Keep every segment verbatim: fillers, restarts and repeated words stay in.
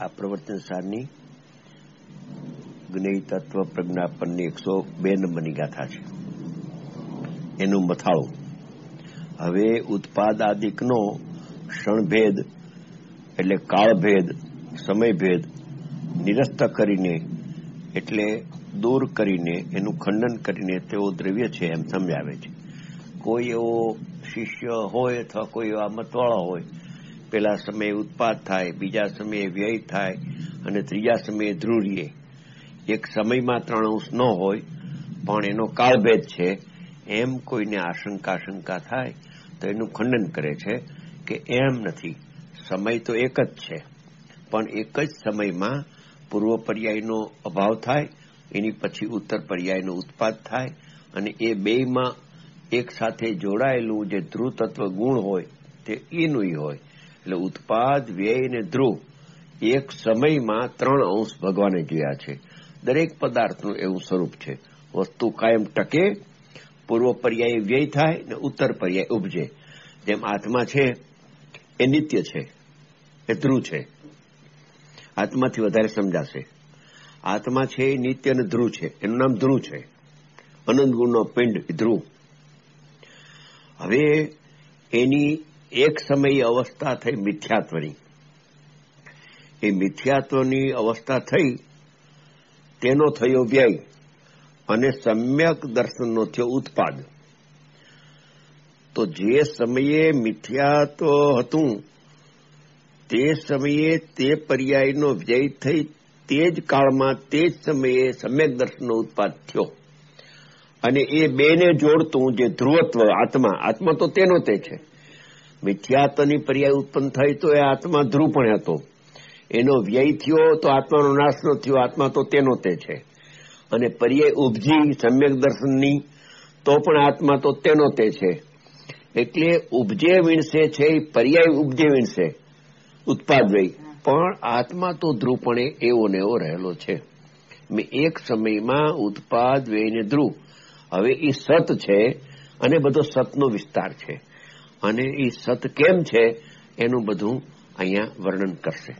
આ પ્રવચન સારની જ્ઞેય તત્વ પ્રજ્ઞાપનની એકસો બે નંબરની ગાથા છે, એનું મથાળું. હવે ઉત્પાદાદિકનો ક્ષણભેદ એટલે કાળભેદ, સમયભેદ નિરસ્ત કરીને એટલે દૂર કરીને એનું ખંડન કરીને તેઓ દ્રવ્ય છે એમ સમજાવે છે. કોઈ એવો શિષ્ય હોય અથવા કોઈ એવા મતવાળા હોય, પેલા સમયે ઉત્પાદ થાય, બીજા સમયે વ્યય થાય અને ત્રીજા સમયે ધ્રુરીએ. એક સમયમાં ત્રણ અંશ ન હોય પણ એનો કાળભેદ છે એમ કોઈને આશંકા શંકા થાય તો એનું ખંડન કરે છે કે એમ નથી. સમય તો એક જ છે, પણ એક જ સમયમાં પૂર્વ પર્યાયનો અભાવ થાય, એની પછી ઉત્તર પર્યાયનો ઉત્પાદ થાય અને એ બેયમાં એક સાથે જોડાયેલું જે ધ્રુવ તત્વ ગુણ હોય તે એનું હોય. એટલે ઉત્પાદ, વ્યય અને ધ્રુવ એક સમયમાં ત્રણ અંશ ભગવાને જોયા છે. દરેક પદાર્થનું એવું સ્વરૂપ છે. વસ્તુ કાયમ ટકે, પૂર્વ પર્યાય વ્યય થાય ને ઉત્તર પર્યાય ઉપજે. જેમ આત્મા છે એ નિત્ય છે, એ ધ્રુવ છે. આત્માથી વધારે સમજાશે. આત્મા છે એ નિત્ય અને ધ્રુવ છે, એનું નામ ધ્રુવ છે. અનંત ગુણનો પિંડ ધ્રુવ. હવે એની એક સમયે અવસ્થા થઈ મિથ્યાત્વની. એ મિથ્યાત્વની અવસ્થા થઈ તેનો થયો વ્યય અને સમ્યક દર્શનનો થયો ઉત્પાદ. તો જે સમયે મિથ્યાત્વ હતું તે સમયે તે પર્યાયનો વ્યય થઈ તે જ કાળમાં તે જ સમયે સમ્યક દર્શનનો ઉત્પાદ થયો. અને એ બેને જોડતું જે ધ્રુવત્વ આત્મા, આત્મા તો તેનો તે છે. મિથ્યાત્વની પર્યાય ઉત્પન્ન થઈ તો એ આત્મા ધ્રુવ પણ હતો. એનો વ્યય થયો તો આત્માનો નાશ ન થયો, આત્મા તો તેનો તે છે. અને પર્યાય ઉપજી સમ્યક દર્શનની તો પણ આત્મા તો તેનો તે છે. એટલે ઉપજે વીણશે છે એ પર્યાય ઉપજે વીણશે ઉત્પાદ વ્યય, પણ આત્મા તો ધ્રુવપણે એવો ને એવો રહેલો છે. મેં એક સમયમાં ઉત્પાદ વ્યય ને ધ્રુવ. હવે એ સત છે અને બધો સતનો વિસ્તાર છે. અને એ સત કેમ છે એનું બધું અહીંયા વર્ણન કરશે.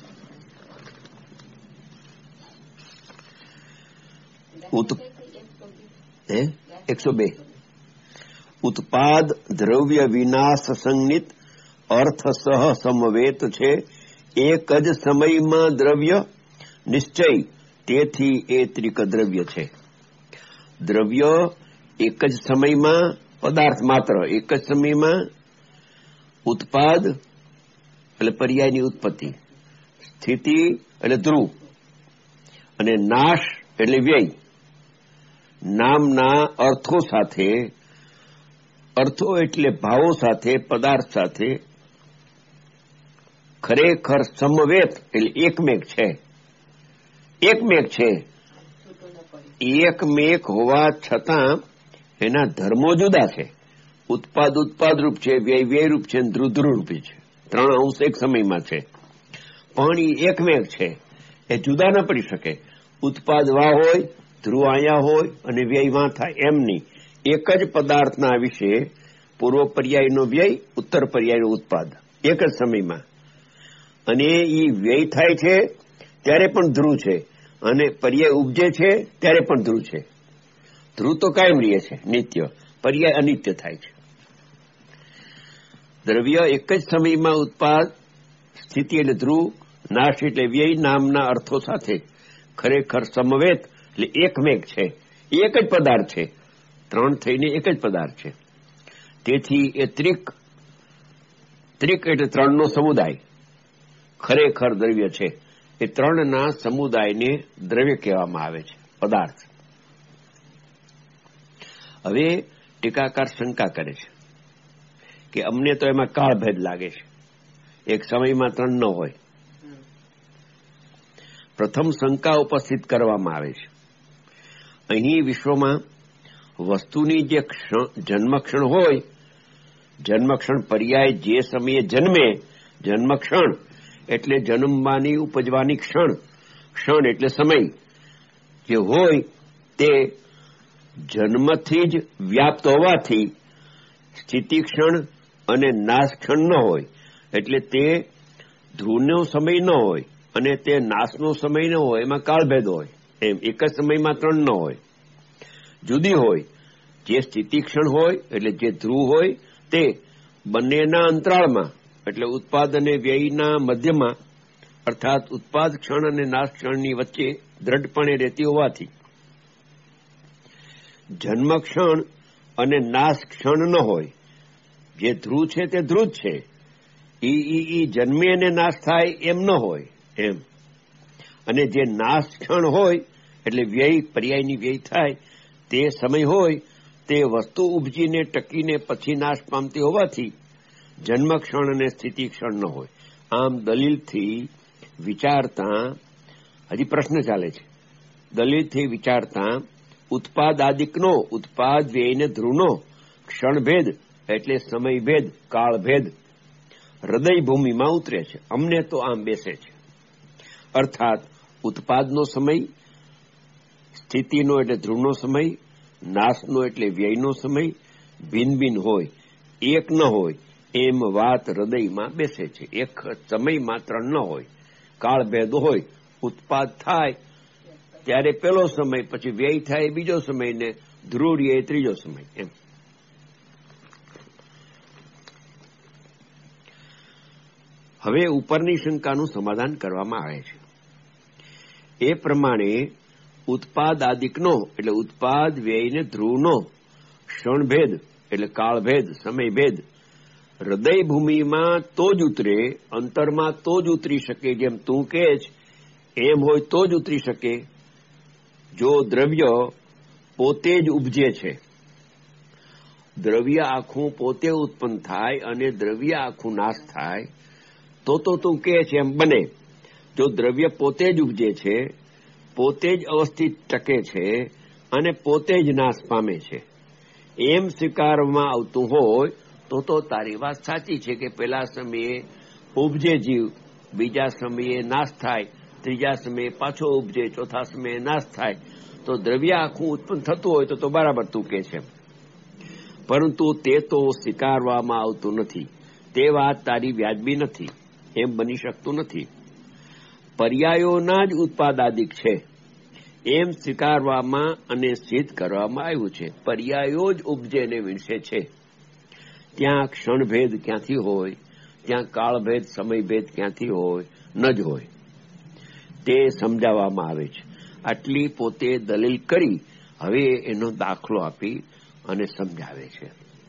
એકસો બે ઉત્પાદ દ્રવ્ય વિનાશ સંજ્ઞિત અર્થ સહ સમવેત છે. એક જ સમયમાં દ્રવ્ય નિશ્ચય, તેથી એ ત્રિક દ્રવ્ય છે. દ્રવ્ય એક જ સમયમાં, પદાર્થ માત્ર એક જ સમયમાં, ઉત્પાદ એટલે પર્યાયની ઉત્પત્તિ, સ્થિતિ એટલે ધ્રુવ અને નાશ એટલે વ્યય નામના અર્થો સાથે, અર્થો એટલે ભાવો સાથે, પદાર્થ સાથે ખરેખર સમવેત એટલે એકમેક છે. એકમેક છે. એકમેક હોવા છતાં એના ધર્મો જુદા છે. ઉત્પાદ ઉત્પાદ રૂપ છે, વ્યય વ્યય રૂપ છે, ધ્રુવ ધ્રુવ રૂપી છે. ત્રણ અંશ એક સમયમાં છે પણ એ એકમેક છે. એ જુદા ન પડી શકે. ઉત્પાદ વા હોય, ધ્રુવ અહીંયા હોય અને વ્યય વાં થાય એમ નહીં. એક જ પદાર્થના વિશે પૂર્વ પર્યાયનો વ્યય, ઉત્તર પર્યાયનો ઉત્પાદ એક જ સમયમાં. અને એ વ્યય થાય છે ત્યારે પણ ધ્રુવ છે અને પર્યાય ઉપજે છે ત્યારે પણ ધ્રુવ છે. ધ્રુવ તો કાયમ રહે છે, નિત્ય. પર્યાય અનિત્ય થાય છે. દ્રવ્ય એક જ સમયમાં ઉત્પાદ, સ્થિતિ એટલે ધ્રુવ, નાશ એટલે વ્યય નામના અર્થો સાથે ખરેખર સમવેત એટલે એકમેક છે. એક જ પદાર્થ છે. ત્રણ થઈને એક જ પદાર્થ છે. તેથી એ ત્રિક, ત્રિક એટલે ત્રણનો સમુદાય ખરેખર દ્રવ્ય છે. એ ત્રણના સમુદાયને દ્રવ્ય કહેવામાં આવે છે, પદાર્થ. હવે ટીકાકાર શંકા કરે છે કે અમને તો એમાં કાળભેદ લાગે છે, એક સમયમાં ત્રણ ન હોય. પ્રથમ શંકા ઉપસ્થિત કરવામાં આવે છે. અહીં વિશ્વમાં વસ્તુની જે જન્મક્ષણ હોય, જન્મક્ષણ પર્યાય જે સમયે જન્મે, જન્મક્ષણ એટલે જન્મવાની ઉપજવાની ક્ષણ, ક્ષણ એટલે સમય જે હોય તે જન્મથી જ વ્યાપ્ત હોવાથી સ્થિતિ ક્ષણ અને નાશ ક્ષણ ન હોય. એટલે તે ધ્રુવનો સમય ન હોય, અને તે નાશનો સમય ન હોય, એમાં કાળભેદ હોય. એમ એક જ સમયમાં ત્રણ ન હોય, જુદી હોય. જે સ્થિતિ ક્ષણ હોય એટલે જે ધ્રુવ હોય તે બંનેના અંતરાળમાં એટલે ઉત્પાદ અને વ્યયના મધ્યમાં અર્થાત ઉત્પાદ ક્ષણ અને નાશ ક્ષણની વચ્ચે દ્રઢપણે રહેતી હોવાથી જન્મ ક્ષણ અને નાશ ક્ષણ ન હોય. જે ધ્રુવ છે તે ધ્રુવ જ છે. ઈ ઈ ઈ જન્મે અને નાશ થાય એમ ન હોય એમ. અને જે નાશ ક્ષણ હોય એટલે વ્યય પર્યાયની વ્યય થાય તે સમય હોય તે વસ્તુ ઉપજીને ટકીને પછી નાશ પામતી હોવાથી જન્મ ક્ષણ અને સ્થિતિ ક્ષણ ન હોય. આમ દલીલથી વિચારતા હજી પ્રશ્ન ચાલે છે. દલીલથી વિચારતા ઉત્પાદાદિકનો ઉત્પાદ વ્યયને ધ્રુવનો ક્ષણભેદ એટલે સમયભેદ કાળભેદ હૃદય ભૂમિમાં ઉતરે છે. અમને તો આમ બેસે છે. અર્થાત ઉત્પાદનો સમય, સ્થિતિનો એટલે ધ્રુવનો સમય, નાશનો એટલે વ્યયનો સમય ભિન્ન ભિન્ન હોય, એક ન હોય એમ વાત હૃદયમાં બેસે છે. એક સમયમાં ત્રણ ન હોય, કાળભેદ હોય. ઉત્પાદ થાય ત્યારે પેલો સમય, પછી વ્યય થાય બીજો સમય, ને ધ્રુવ એ ત્રીજો સમય એમ. હવે ઉપરની શંકાનું સમાધાન કરવામાં આવે છે. એ પ્રમાણે ઉત્પાદાદિકનો એટલે ઉત્પાદ વ્યયને ધ્રુવનો ક્ષણભેદ એટલે કાળભેદ સમયભેદ હૃદય ભૂમિમાં તો જ ઉતરે, અંતરમાં તો જ ઉતરી શકે. જેમ તું કહે છે એમ હોય તો જ ઉતરી શકે જો દ્રવ્ય પોતે જ ઉપજે છે. દ્રવ્ય આખું પોતે ઉત્પન્ન થાય અને દ્રવ્ય આખું નાશ થાય તો તો તું કહે છે એમ બને. જો દ્રવ્ય પોતે જ ઉપજે છે, પોતે જ અવસ્થિત ટકે છે અને પોતે જ નાશ પામે છે એમ સ્વીકારવામાં આવતું હોય તો તો તારી વાત સાચી છે કે પહેલા સમયે ઉપજે જીવ, બીજા સમયે નાશ થાય, ત્રીજા સમયે પાછો ઉપજે, ચોથા સમયે નાશ થાય. તો દ્રવ્ય આખું ઉત્પન્ન થતું હોય તો તો બરાબર તું કહે છે. પરંતુ તે તો સ્વીકારવામાં આવતું નથી. તે વાત તારી વ્યાજબી નથી. એમ બની શકતું નથી. પર્યાયોના જ ઉત્પાદાદિક છે એમ સ્વીકારવામાં અને સિદ્ધ કરવામાં આવ્યું છે. પર્યાયો જ ઉપજે ને વિણસે છે. ત્યાં ક્ષણભેદ ક્યાંથી હોય, ત્યાં કાળભેદ સમયભેદ ક્યાંથી હોય? ન જ હોય. તે સમજાવવામાં આવે છે. આટલી પોતે દલીલ કરી હવે એનો દાખલો આપી અને સમજાવે છે.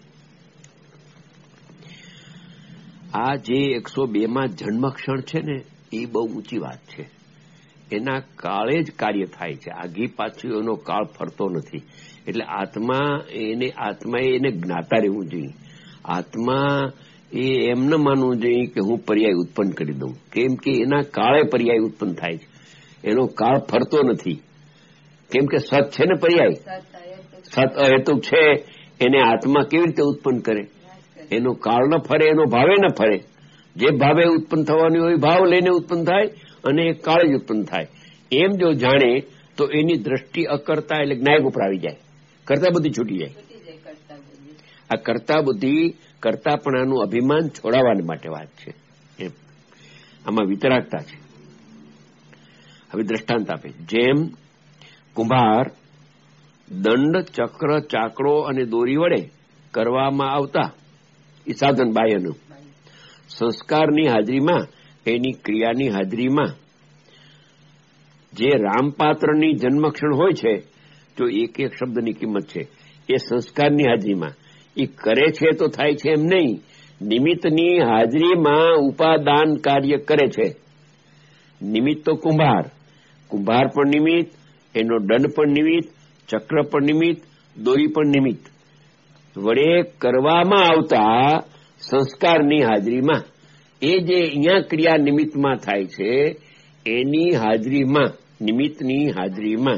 આ જે એકસો બે માં જન્મક્ષણ છે ને એ બહુ ઊંચી વાત છે. એના કાળે જ કાર્ય થાય છે. આગી પાછું એનો કાળ ફરતો નથી. એટલે આત્મા એને આત્માએ એને જ્ઞાતા રહેવું જોઈએ. આત્મા એ એમ ન માનવું જોઈએ કે હું પર્યાય ઉત્પન્ન કરી દઉં, કેમ કે એના કાળે પર્યાય ઉત્પન્ન થાય છે. એનો કાળ ફરતો નથી. કેમ કે સત છે ને પર્યાય, સત અહેતુક છે. એને આત્મા કેવી રીતે ઉત્પન્ન કરે? એનો કાળ ન ફરે, એનો ભાવે ન ફરે. જે ભાવે ઉત્પન્ન થવાની હોય ભાવ લઈને ઉત્પન્ન થાય અને એ કાળે જ ઉત્પન્ન થાય. એમ જો જાણે તો એની દ્રષ્ટિ અકર્તા એટલે જ્ઞાયક ઉપર આવી જાય. કરતા બુદ્ધિ છૂટી જાય. આ કરતા બુદ્ધિ કરતાપણાનું અભિમાન છોડાવવા માટે વાત છે. એમ આમાં વિતરાગતા છે. હવે દ્રષ્ટાંત આપે. જેમ કુંભાર દંડ, ચક્ર, ચાકડો અને દોરી વડે કરવામાં આવતા એ સાધન બાહ્યનું સંસ્કારની હાજરીમાં, એની ક્રિયાની હાજરીમાં જે રામપાત્રની જન્મક્ષણ હોય છે, જો એક એક શબ્દની કિંમત છે, એ સંસ્કારની હાજરીમાં એ કરે છે તો થાય છે એમ નહીં. નિમિત્તની હાજરીમાં ઉપાદાન કાર્ય કરે છે. નિમિત્ત તો કુંભાર, કુંભાર પણ નિમિત્ત, એનો દંડ પણ નિમિત્ત, ચક્ર પણ નિમિત્ત, દોરી પણ નિમિત્ત વડે કરવામાં આવતા સંસ્કારની હાજરીમાં એ જે અહીંયા ક્રિયા નિમિત્તમાં થાય છે એની હાજરીમાં, નિમિત્તની હાજરીમાં.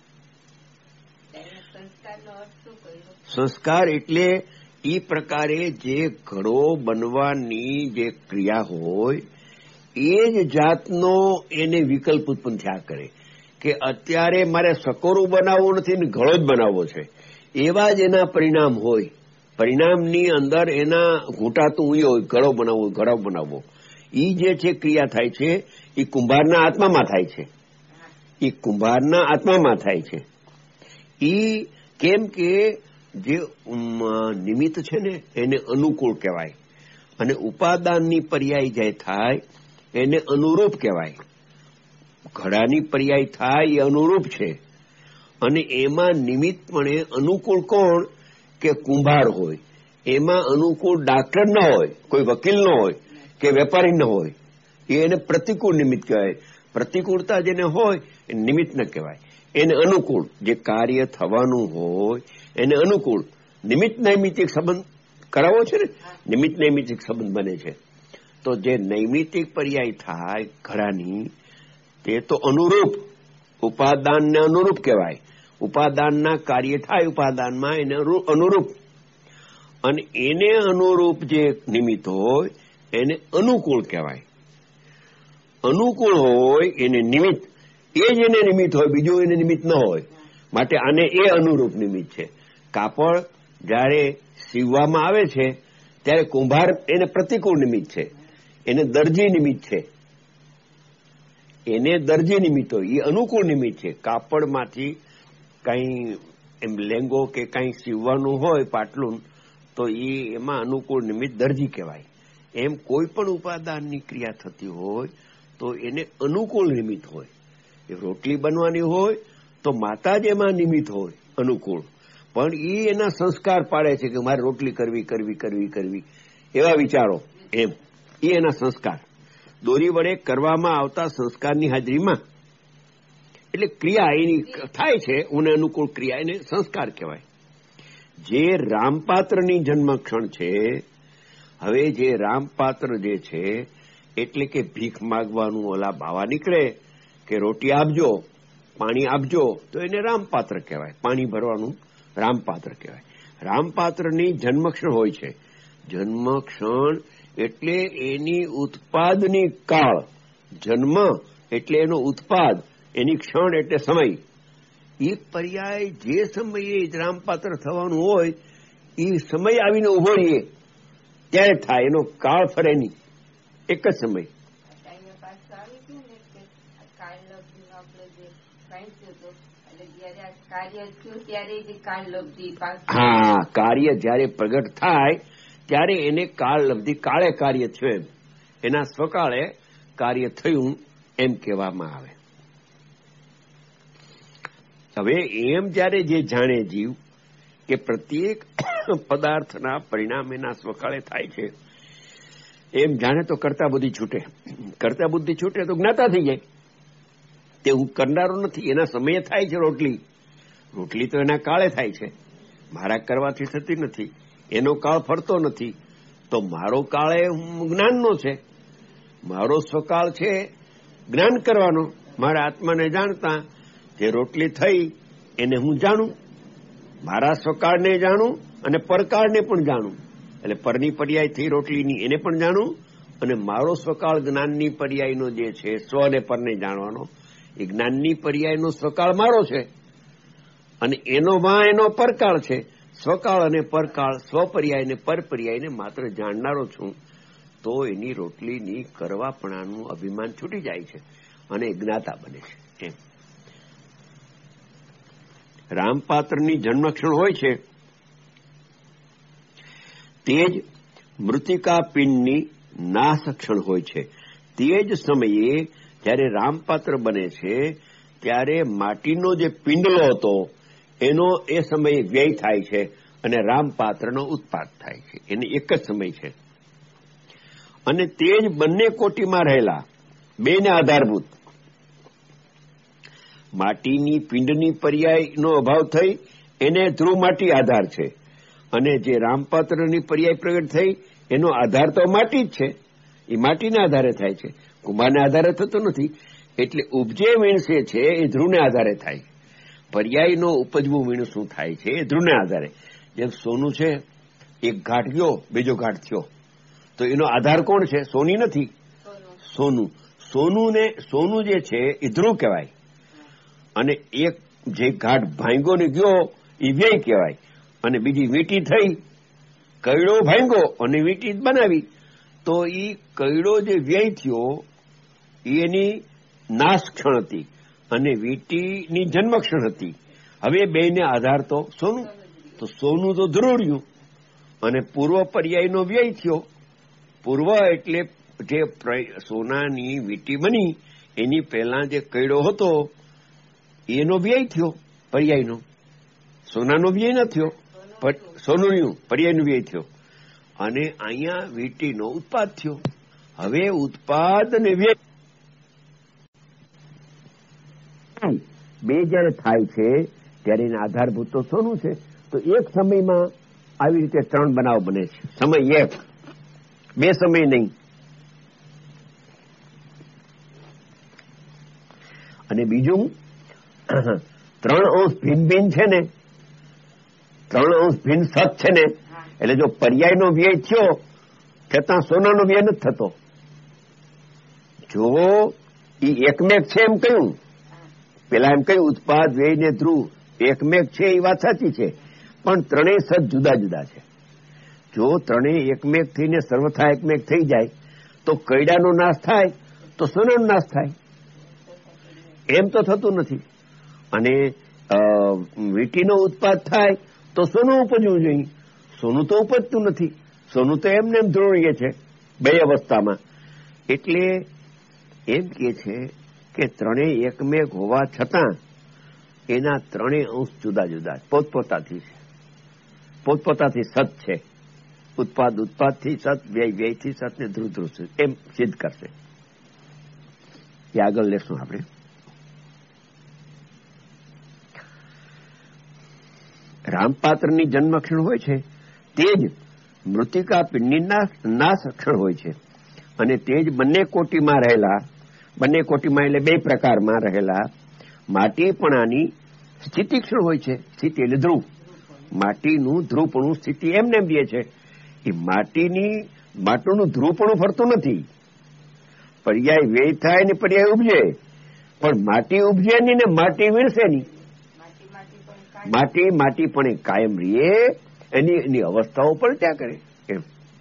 સંસ્કાર એટલે એ પ્રકારે જે ઘડો બનવાની જે ક્રિયા હોય એ જ જાતનો એને વિકલ્પ ઉત્પન્ન થયા કરે કે અત્યારે મારે સકોરું બનાવવું નથી ને ઘડો જ બનાવવો છે. એવા જ એના પરિણામ હોય. પરિણામની અંદર એના ઘૂંટાતું હોય ઘડો બનાવવો, ઘડો બનાવવો. એ જે છે ક્રિયા થાય છે એ કુંભારના આત્મામાં થાય છે. એ કુંભારના આત્મામાં થાય છે. એ કેમ કે જે નિમિત્ત છે ને એને અનુકૂળ કહેવાય, અને ઉપાદાનની પર્યાય જે થાય એને અનુરૂપ કહેવાય. ઘડાની પર્યાય થાય એ અનુરૂપ છે, અને એમાં નિમિત્તપણે અનુકૂળ કોણ કે કુંભાર હોય. એમાં અનુકૂળ ડાક્ટર ન હોય, કોઈ વકીલ ન હોય કે વેપારી ન હોય. એને પ્રતિકૂળ નિમિત્ત કહેવાય. પ્રતિકૂળતા જેને હોય એ નિમિત્ત ન કહેવાય. એને અનુકૂળ જે કાર્ય થવાનું હોય એને અનુકૂળ નિમિત્ત નૈમિતિક સંબંધ કરાવો છે ને, નિમિત્ત નૈમિતિક સંબંધ બને છે. તો જે નૈમિતિક પર્યાય થાય ઘડાની તે તો અનુરૂપ ઉપાદાનને અનુરૂપ કહેવાય. ઉપાદાનના કાર્ય થાય ઉપાદાનમાં એને અનુરૂપ, અને એને અનુરૂપ જે નિમિત્ત હોય એને અનુકૂળ કહેવાય. અનુકૂળ હોય એને નિમિત્ત, એ જ એને નિમિત્ત હોય, બીજું એને નિમિત્ત ન હોય. માટે આને એ અનુરૂપ નિમિત્ત છે. કાપડ જ્યારે સીવવામાં આવે છે ત્યારે કુંભાર એને પ્રતિકૂળ નિમિત્ત છે, એને દરજી નિમિત્ત છે. એને દરજી નિમિત્ત હોય, એ અનુકૂળ નિમિત્ત છે. કાપડમાંથી કંઈ એમ લેંગો કે કંઈ સીવવાનું હોય પાટલું, તો એ એમાં અનુકૂળ નિમિત્ત દરજી કહેવાય. એમ કોઈ પણ ઉપાદાનની ક્રિયા થતી હોય તો એને અનુકૂળ નિમિત્ત હોય. એ રોટલી બનવાની હોય તો માતા જ એમાં નિમિત્ત હોય અનુકૂળ, પણ એ એના સંસ્કાર પાડે છે કે મારે રોટલી કરવી કરવી કરવી કરવી એવા વિચારો. એમ એ એના સંસ્કાર દોરી વડે કરવામાં આવતા સંસ્કારની હાજરીમાં, એટલે ક્રિયા એની થાય છે ઉને અનુકૂળ ક્રિયા, એને સંસ્કાર કહેવાય. જે રામપાત્રની જન્મક્ષણ છે, હવે જે રામપાત્ર જે છે એટલે કે ભીખ માગવાનું ઓલા ભાવા નીકળે કે રોટી આપજો, પાણી આપજો, તો એને રામપાત્ર કહેવાય. પાણી ભરવાનું રામપાત્ર કહેવાય. રામપાત્રની જન્મક્ષણ હોય છે. જન્મક્ષણ એટલે એની ઉત્પાદની કાળ, જન્મ એટલે એનો ઉત્પાદ, એની ક્ષણ એટલે સમય. એ પર્યાય જે સમયે રામપાત્ર થવાનું હોય એ સમય આવીને ઉભો રહીએ ત્યારે થાય, એનો કાળ ફરે નહીં, એક જ સમય. હા, કાર્ય જયારે પ્રગટ થાય ત્યારે એને કાળ લબ્ધિ, કાળે કાર્ય થયું એમ, એના સ્વકાળે કાર્ય થયું એમ કહેવામાં આવે. હવે એમ જયારે જે જાણે જીવ કે પ્રત્યેક પદાર્થના પરિણામ એના સ્વકાળે થાય છે, એમ જાણે તો કરતા બુદ્ધિ છૂટે. કરતા બુદ્ધિ છૂટે તો જ્ઞાતા થઈ જાય. તે હું કરનારો નથી, એના સમયે થાય છે. રોટલી રોટલી તો એના કાળે થાય છે, મારા કરવાથી થતી નથી. એનો કાળ ફરતો નથી, તો મારો કાળ એ જ્ઞાનનો છે. મારો સ્વકાળ છે જ્ઞાન કરવાનો. મારા આત્માને જાણતા જે રોટલી થઈ એને હું જાણું, મારા સ્વકાળને જાણું અને પરકાળને પણ જાણું. એટલે પરની પર્યાય થઈ રોટલીની એને પણ જાણું, અને મારો સ્વકાળ જ્ઞાનની પર્યાયનો જે છે સ્વ અને પરને જાણવાનો, એ જ્ઞાનની પર્યાયનો સ્વકાળ મારો છે, અને એનો માં એનો પરકાળ છે. સ્વકાળ અને પરકાળ, સ્વપર્યાય ને પરપર્યાયને માત્ર જાણનારો છું, તો એની રોટલીની કરવાપણાનું અભિમાન છૂટી જાય છે અને જ્ઞાતા બને છે. એમ રામપાત્રની જન્મક્ષણ હોય છે તે જ મૃતિકા પિંડની નાશક્ષણ હોય છે. તે જ સમયે જ્યારે રામપાત્ર બને છે ત્યારે માટીનો જે પિંડલો હતો એનો એ સમયે વ્યય થાય છે અને રામપાત્રનો ઉત્પાદ થાય છે. એને એક જ સમય છે. અને તે જ બંને કોટીમાં રહેલા બેને આધારભૂત માટીની પિંડની પર્યાયનો અભાવ થઈ એને ધ્રુવ માટી આધાર છે, અને જે રામપાત્રની પર્યાય પ્રગટ થઈ એનો આધાર તો માટી જ છે. એ માટીના આધારે થાય છે, કુંભારને આધારે થતો નથી. એટલે ઉપજે વીણસે છે એ ધ્રુવને આધારે થાય. પર્યાયનો ઉપજવું વીણ શું થાય છે એ ધ્રુવને આધારે. જેમ સોનું છે, એક ઘાટ ગયો બીજો ઘાટ થયો, તો એનો આધાર કોણ છે? સોની નથી, સોનું. સોનું ને સોનું જે છે એ ધ્રુવ કહેવાય, અને એક જે ઘાટ ભાંગો ને ગયો એ વ્યય કહેવાય. અને બીજી વીંટી થઈ, કયડો ભાંગો અને વીંટી બનાવી, તો એ કયડો જે વ્યય થયો એની નાશ ક્ષણ હતી અને વીટીની જન્મ ક્ષણ હતી. હવે બેને આધાર તો સોનું, તો સોનું તો ધ્રુવ્યું અને પૂર્વ પર્યાયનો વ્યય થયો. પૂર્વ એટલે જે સોનાની વીટી બની એની પહેલા જે કયડો હતો એનો વ્યય થયો પર્યાયનો. સોનાનો વ્યય ન થયો, સોનું પર્યાયનો વ્યય થયો અને અહીંયા વીટીનો ઉત્પાદ થયો. હવે ઉત્પાદ અને વ્યય બે જયારે થાય છે ત્યારે એના આધારભૂત તો સોનું છે. તો એક સમયમાં આવી રીતે ત્રણ બનાવ બને છે. સમય એક, બે સમય નહીં. અને બીજું ત્રણ અંશ ભિન્ન ભિન્ન છે ને, ત્રણ અંશ ભિન્ન સત છે ને, એટલે જો પર્યાયનો વ્યય થયો છતાં સોનાનો વ્યય નથી થતો. જો એ એકમેક છે એમ કહ્યું, પેલા એમ કહ્યું ઉત્પાદ વ્યય ને ધ્રુવ એકમેક છે એ વાત સાચી છે, પણ ત્રણેય સત જુદા જુદા છે. જો ત્રણેય એકમેક થઈને સર્વથા એકમેક થઈ જાય તો કયડાનો નાશ થાય તો સોનાનો નાશ થાય. એમ તો થતું નથી. અને વીટીનો ઉત્પાદ થાય તો સોનું ઉપજવું જોઈએ. સોનું તો ઉપજતું નથી. સોનું તો એમને એમ ધ્રુવીય છે બે અવસ્થામાં. એટલે એમ કે છે કે ત્રણેય એકમેક હોવા છતાં એના ત્રણેય અંશ જુદા જુદા પોતપોતાથી છે, પોતપોતાથી સત છે. ઉત્પાદ ઉત્પાદથી સત, વ્યય વ્યયથી સત ને ધ્રુવ ધ્રુવ એમ સિદ્ધ કરશે. એ આગળ લેશું આપણે. રામપાત્રની જન્મક્ષણ હોય છે તે જ મૃતિકા પિંડની નાશ ક્ષણ હોય છે. અને તે જ બંને કોટીમાં રહેલા, બંને કોટીમાં એટલે બે પ્રકારમાં રહેલા માટીપણાની સ્થિતિ ક્ષણ હોય છે. સ્થિતિ એટલે ધ્રુવ, માટીનું ધ્રુવપણું સ્થિતિ એમને એમ દે છે. એ માટીની માટુનું ધ્રુવપણું ફરતું નથી. પર્યાય વ્યય થાય ને પર્યાય ઉપજે, પણ માટી ઉપજે નહીં ને માટી વીણશે નહીં. માટી માટી પણ કાયમ રહીએ, એની એની અવસ્થાઓ પણ ત્યાં કરે. એમ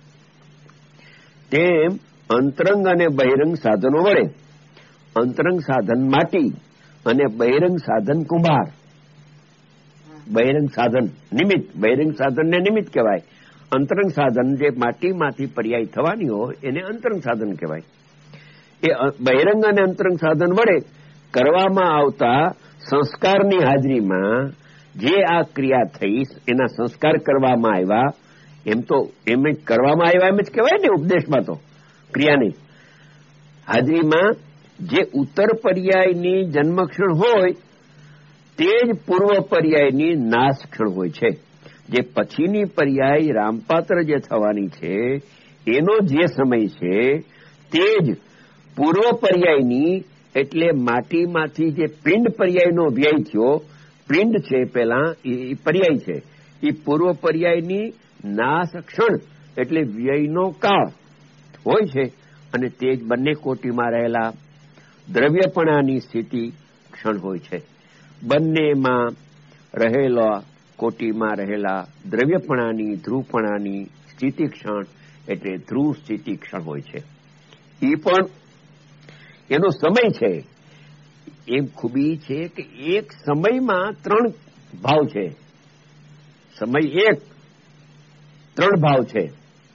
તેમ અંતરંગ અને બહિરંગ સાધનો વડે, અંતરંગ સાધન માટી અને બહિરંગ સાધન કુંભાર. બહિરંગ સાધન નિમિત્ત, બહિરંગ સાધન ને નિમિત્ત કહેવાય. અંતરંગ સાધન જે માટીમાંથી પર્યાય થવાની હોય એને અંતરંગ સાધન કહેવાય. એ બહિરંગ અને અંતરંગ સાધન વડે કરવામાં આવતા સંસ્કારની હાજરીમાં જે આ ક્રિયા થઈ એના સંસ્કાર કરવામાં આવ્યા, એમ તો એમ જ કરવામાં આવ્યા એમ જ કહેવાય ને ઉપદેશમાં તો. ક્રિયાની હાજરીમાં જે ઉત્તર પર્યાયની જન્મક્ષણ હોય તે જ પૂર્વ પર્યાયની નાશ ક્ષણ હોય છે. જે પછીની પર્યાય રામપાત્ર જે થવાની છે એનો જે સમય છે તે જ પૂર્વ પર્યાયની, એટલે માટીમાંથી જે પિંડ પર્યાયનો વ્યય થયો, પિંડ છે પેલા એ પર્યાય છે, એ પૂર્વ પર્યાયની નાશ ક્ષણ એટલે વ્યયનો કાળ હોય છે. અને તે જ બંને કોટીમાં રહેલા દ્રવ્યપણાની સ્થિતિ ક્ષણ હોય છે. બંનેમાં રહેલા કોટીમાં રહેલા દ્રવ્યપણાની ધ્રુવપણાની સ્થિતિ ક્ષણ એટલે ધ્રુવ સ્થિતિ ક્ષણ હોય છે. એ પણ એનો સમય છે. એમ ખૂબી છે કે એક સમયમાં ત્રણ ભાવ છે. સમય એક ત્રણ ભાવ છે.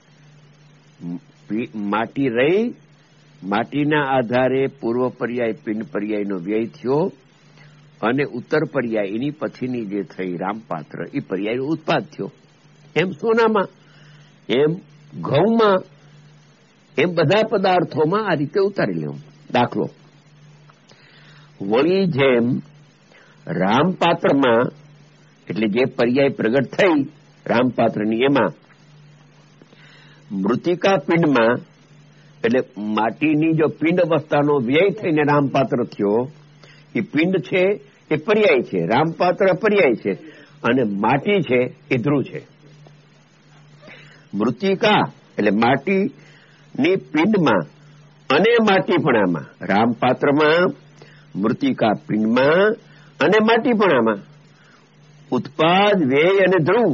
માટી રહી, માટીના આધારે પૂર્વ પર્યાય પિંડ પર્યાયનો વ્યય થયો અને ઉત્તર પર્યાય એની પછીની જે થઈ રામપાત્ર એ પર્યાયનો ઉત્પાદ થયો. એમ સોનામાં, એમ ઘઉંમાં, એમ બધા પદાર્થોમાં આ રીતે ઉતારી લેવું. દાખલો વળી જેમ રામપાત્રમાં એટલે જે પર્યાય પ્રગટ થઈ રામપાત્રની એમાં મૃતિકા પિંડમાં એટલે માટીની જો પિંડ અવસ્થાનો વ્યય થઈને રામપાત્ર થયો, એ પિંડ છે એ પર્યાય છે, રામપાત્ર પર્યાય છે અને માટી છે એ ધ્રુવ છે. મૃતિકા એટલે માટીની પિંડમાં અને માટીપણામાં, રામપાત્રમાં, મૃતિકા પિંડમાં અને માટીપણામાં ઉત્પાદ વ્યય અને ધ્રુવ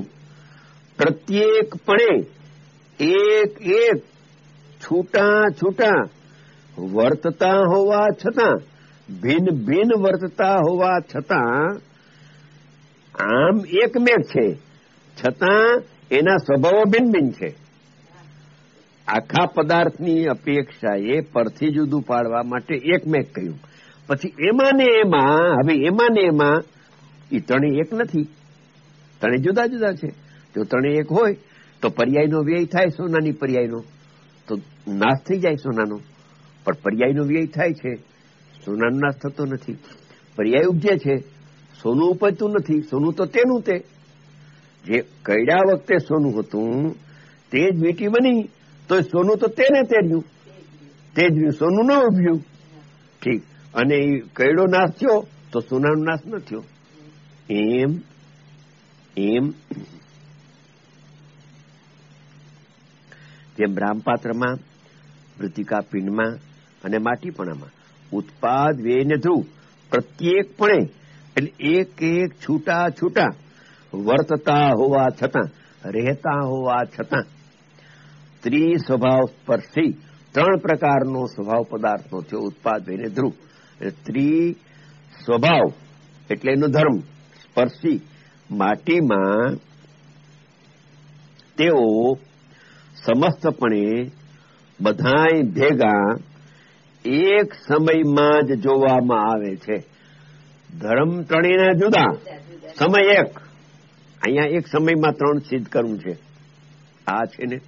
પ્રત્યેકપણે એક એક છૂટા છૂટા વર્તતા હોવા છતાં, ભિન્ન ભિન્ન વર્તતા હોવા છતાં આમ એકમેક છે, છતાં એના સ્વભાવો ભિન્ન ભિન્ન છે. આખા પદાર્થની અપેક્ષાએ પરથી જુદું પાડવા માટે એકમેક કહ્યું. પછી એમાં ને એમાં, હવે એમાં ને એમાં એ ત્રણેય એક નથી, ત્રણેય જુદા જુદા છે. જો ત્રણેય એક હોય તો પર્યાયનો વ્યય થાય સોનાની પર્યાયનો, તો નાશ થઈ જાય સોનાનો. પણ પર્યાયનો વ્યય થાય છે, સોનાનો નાશ થતો નથી. પર્યાય ઉપજે છે, સોનું ઉપજતું નથી. સોનું તો તેનું તે, જે કઈડા વખતે સોનું હતું તે જ વીંટી બની, તો સોનું તો તેને તે રહ્યું, તે જ રહ્યું, સોનું ન ઉભ્યું. ઠીક. અને એ કઈડો નાશ થયો તો સોનાનો નાશ ન થયો. એમ એમ જેમ બ્રાહ્મપાત્રમાં, મૃતિકા પિંડમાં અને માટીપણામાં ઉત્પાદ વ્યય ને ધ્રુવ પ્રત્યેકપણે એટલે એક એક છૂટા છૂટા વર્તતા હોવા છતાં, રહેતા હોવા છતાં ત્રિ સ્વભાવ સ્પર્શી ત્રણ પ્રકારનો સ્વભાવ પદાર્થનો થયો ઉત્પાદ વ્યય ને ધ્રુવ. ત્રિ સ્વભાવ એટલે એનો ધર્મ સ્પર્શી માટીમાં તેઓ સમસ્તપણે બધાય ભેગા એક સમયમાં જ જોવામાં આવે છે. ધર્મ ત્રણેયના જુદા, સમય એક. અહીંયા એક સમયમાં ત્રણ સિદ્ધ કરવું છે. આ છે ને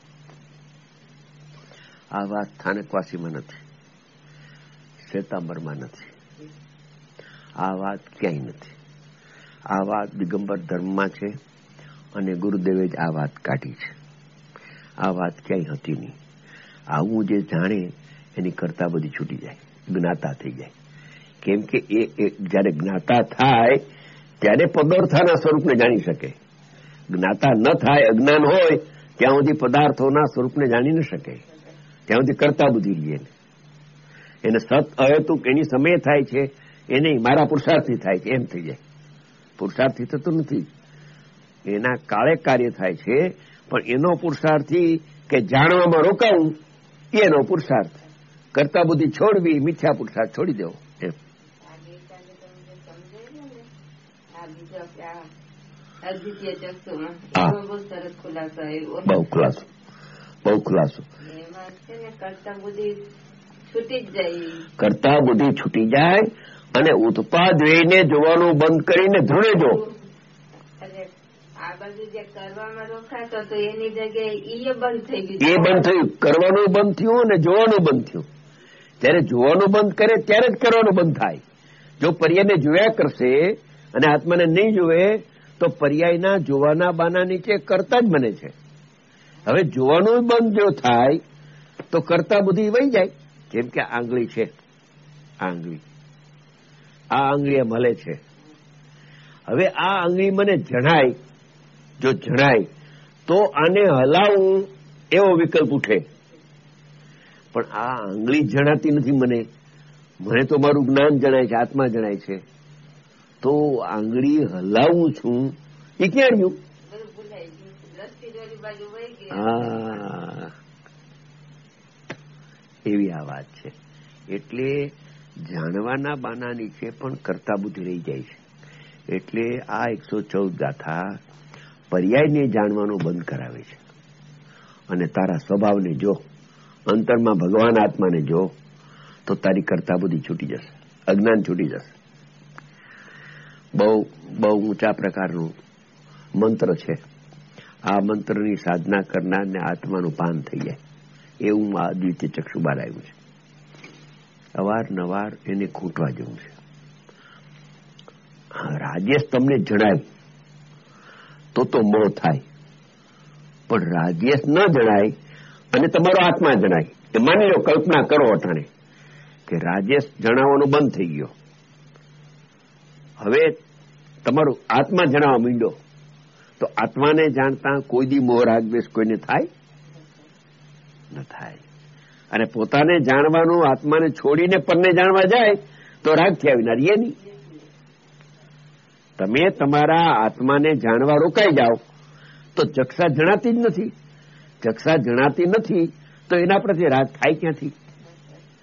આ વાત સ્થાનકવાસીમાં નથી, શ્વેતાંબરમાં નથી, આ વાત ક્યાંય નથી. આ વાત દિગંબર ધર્મમાં છે અને ગુરુદેવે જ આ વાત કાઢી છે. આ વાત ક્યાંય હતી નહીં. આવું જે જાણે એની કરતા બધી છૂટી જાય, જ્ઞાતા થઈ જાય. કેમ કે એ જયારે જ્ઞાતા થાય ત્યારે પદાર્થોના સ્વરૂપને જાણી શકે. જ્ઞાતા ન થાય, અજ્ઞાન હોય ત્યાં સુધી પદાર્થોના સ્વરૂપને જાણી ન શકે. ત્યાં સુધી કરતા બુદ્ધિ રહીએ. એને સત અહેતુક એની સમય થાય છે, એ નહીં મારા પુરુષાર્થથી થાય છે એમ થઈ જાય. પુરુષાર્થથી થતું નથી, એના કાળે કાર્ય થાય છે. પણ એનો પુરુષાર્થી કે જાણવામાં રોકાવું એનો પુરુષાર્થ. કરતા બુદ્ધિ છોડવી, મિથ્યા પુરુષાર્થ છોડી દેવો એમ. બહુ ખુલાસો, બહુ ખુલાસો. કરતા બુદ્ધિ છૂટી જાય અને ઉત્પાદ વ્યયને જોવાનું બંધ કરીને ધ્રુવે જો. એ બંધ થયું, કરવાનું બંધ થયું અને જોવાનું બંધ થયું. ત્યારે જોવાનું બંધ કરે ત્યારે જ કરવાનું બંધ થાય. જો પર્યાયને જોયા કરશે અને આત્માને નહીં જોવે તો પર્યાયના જોવાના બાના નીચે કરતા જ બને છે. હવે જોવાનું બંધ જો થાય તો કરતા બુદ્ધિ વહી જાય. જેમ કે આંગળી છે, આંગળી આ આંગળી મળે છે. હવે આ આંગળી મને જણાય, જો જણાય તો આને હલાવું એવો વિકલ્પ ઉઠે. પણ આ આંગળી જણાતી નથી મને, મને તો મારું જ્ઞાન જણાય છે, આત્મા જણાય છે. તો આંગળી હલાવું છું એ ક્યાં રહ્યું? હા, એવી આ વાત છે. એટલે જાણવાના બાના નીચે પણ કરતા બુદ્ધિ રહી જાય છે. એટલે આ એકસો ચૌદ ગાથા પર્યાયને જાણવાનું બંધ કરાવે છે. અને તારા સ્વભાવને જો, અંતરમાં ભગવાન આત્માને જો, તો તારી કરતા બુદ્ધિ છૂટી જશે, અજ્ઞાન છૂટી જશે. બહુ બહુ ઊંચા પ્રકારનું મંત્ર છે. આ મંત્રની સાધના કરનારને આત્માનું પાન થઈ જાય એવું આ દ્વિતીય ચક્ષુ બહાર આવ્યું છે. અવારનવાર એને ખૂંટવા જેવું છે. રાજેશ તમને જણાય તો તો મોહ થાય, પણ રાજેશ ન જણાય અને તમારો આત્મા જણાય. એ માની લો, કલ્પના કરો અટાણે કે રાજેશ જણાવવાનું બંધ થઈ ગયો, હવે તમારું આત્મા જણાવવા માંડ્યો, તો આત્માને જાણતા કોઈ દી મોહ રાગ દ્વેષ કોઈને થાય ન થાય. અને પોતાને જાણવાનું આત્માને છોડીને પરને જાણવા જાય તો રાગથી આવી ના નહીં. તમે તમારા આત્માને જાણવા રોકાઈ જાઓ તો ચક્ષા જણાતી જ નથી. ચક્ષા જણાતી નથી તો એના પ્રત્યે રાગ થાય ક્યાંથી?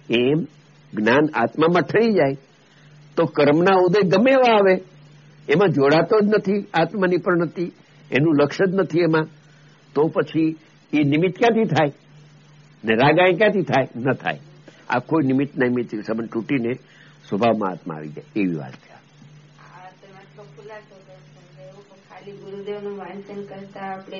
એમ જ્ઞાન આત્મામાં ઠરી જાય તો કર્મના ઉદય ગમે એવા આવે, એમાં જોડાતો જ નથી આત્માની પ્રણતિ, એનું લક્ષ્ય જ નથી એમાં, તો પછી એ નિમિત્ત ક્યાંથી થાય ને રાગાય ક્યાંથી થાય? ન થાય. આ કોઈ નિમિત્ત નિમિત્ત સંબંધ તૂટીને સ્વભાવમાં આત્મા આવી જાય એવી વાત છે. ખાલી ગુરુદેવનું વાંચન કરતા આપણે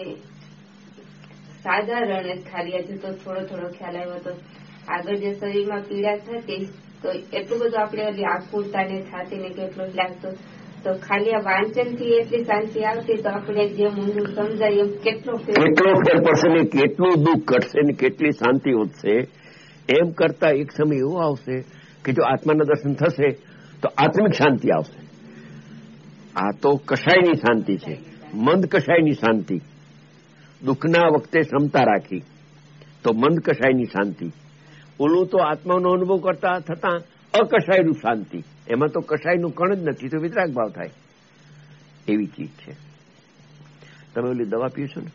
સાધારણ ખાલી હજુ તો થોડો થોડો ખ્યાલ આવ્યો તો આગળ જે શરીરમાં પીડા થતી તો એટલું બધું આપણે આકુરતા ને થતી ને કેટલું લાગતું, તો ખાલી આ વાંચન થી એટલી શાંતિ આવતી તો આપણે જે ઊંડું સમજાય એમ કેટલો કેટલો ફેર પડશે ને કેટલું દુઃખ ઘટશે ને કેટલી શાંતિ વધશે. એમ કરતા એક સમય એવો આવશે કે જો આત્માના દર્શન થશે તો આત્મિક શાંતિ આવશે. આ તો કશાયની શાંતિ છે, મંદ કશાયની શાંતિ. દુઃખના વખતે ક્ષમતા રાખી તો મંદ કશાયની શાંતિ. ઓલું તો આત્માનો અનુભવ કરતા થતા અકશાયનું શાંતિ, એમાં તો કશાયનું કણ જ નથી, તો વિતરાગ ભાવ થાય એવી ચીજ છે. તમે ઓલી દવા પીઓ છો ને,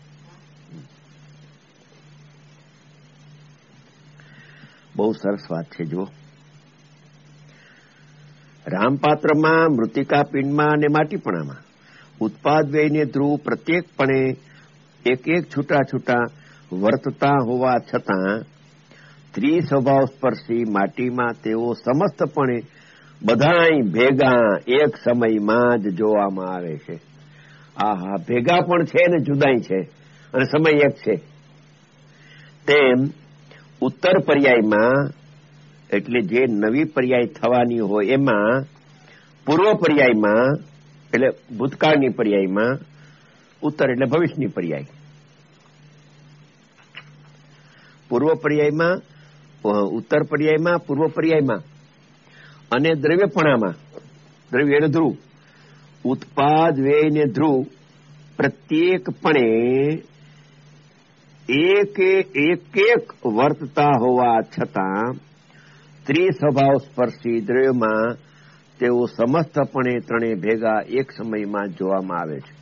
બહુ સરસ વાત છે. જુઓ, રામપાત્રમાં, મૃતિકા પિંડમાં અને માટીપણામાં ઉત્પાદ વ્યયને ધ્રુવ પ્રત્યેકપણે એક એક છૂટા છૂટા વર્તતા હોવા છતાં ત્રિસ્વભાવ સ્પર્શી માટીમાં તેઓ સમસ્તપણે બધાય ભેગા એક સમયમાં જ જોવામાં આવે છે. આહા, ભેગા પણ છે ને જુદાઈ છે અને સમય એક છે. તેમ ઉત્તર પર્યાયમાં એટલે જે નવી પર્યાય થવાની હોય એમાં, પૂર્વ પર્યાયમાં એટલે ભૂતકાળની પર્યાયમાં, ઉત્તર એટલે ભવિષ્યની પર્યાય, પૂર્વ પર્યાયમાં, ઉત્તર પર્યાયમાં, પૂર્વ પર્યાયમાં અને દ્રવ્યપણામાં, દ્રવ્ય એટલે ધ્રુવ, ઉત્પાદ વ્યય ને ધ્રુવ પ્રત્યેકપણે એક એક એક વર્તતા હોવા છતાં ત્રિસ્વભાવ સ્પર્શી દ્રવ્યમાં તેઓ સમસ્તપણે ત્રણે ભેગા એક સમયમાં જોવામાં આવે છે.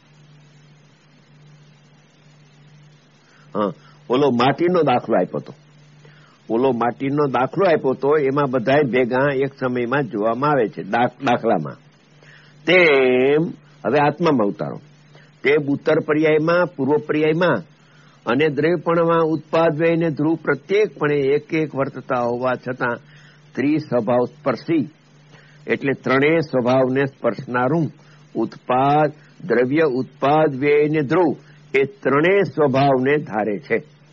હા, ઓલો માટીનો દાખલો આપ્યો હતો, ઓલો માટીનો દાખલો આપ્યો હતો એમાં બધા ભેગા એક સમયમાં જોવામાં આવે છે દાખલામાં. તેમ હવે આત્મામાં ઉતારો. તે ઉત્તર પર્યાયમાં, પૂર્વ પર્યાયમાં અને દ્રવ્યપણમાં ઉત્પાદ વ્યયને ધ્રુવ પ્રત્યેકપણે એક એક વર્તતા હોવા છતાં ત્રિસ્વભાવ સ્પર્શી એટલે ત્રણેય સ્વભાવને સ્પર્શનારું ઉત્પાદ, દ્રવ્ય, ઉત્પાદ વ્યયને ધ્રુવ એ ત્રણેય સ્વભાવને ધારે છે.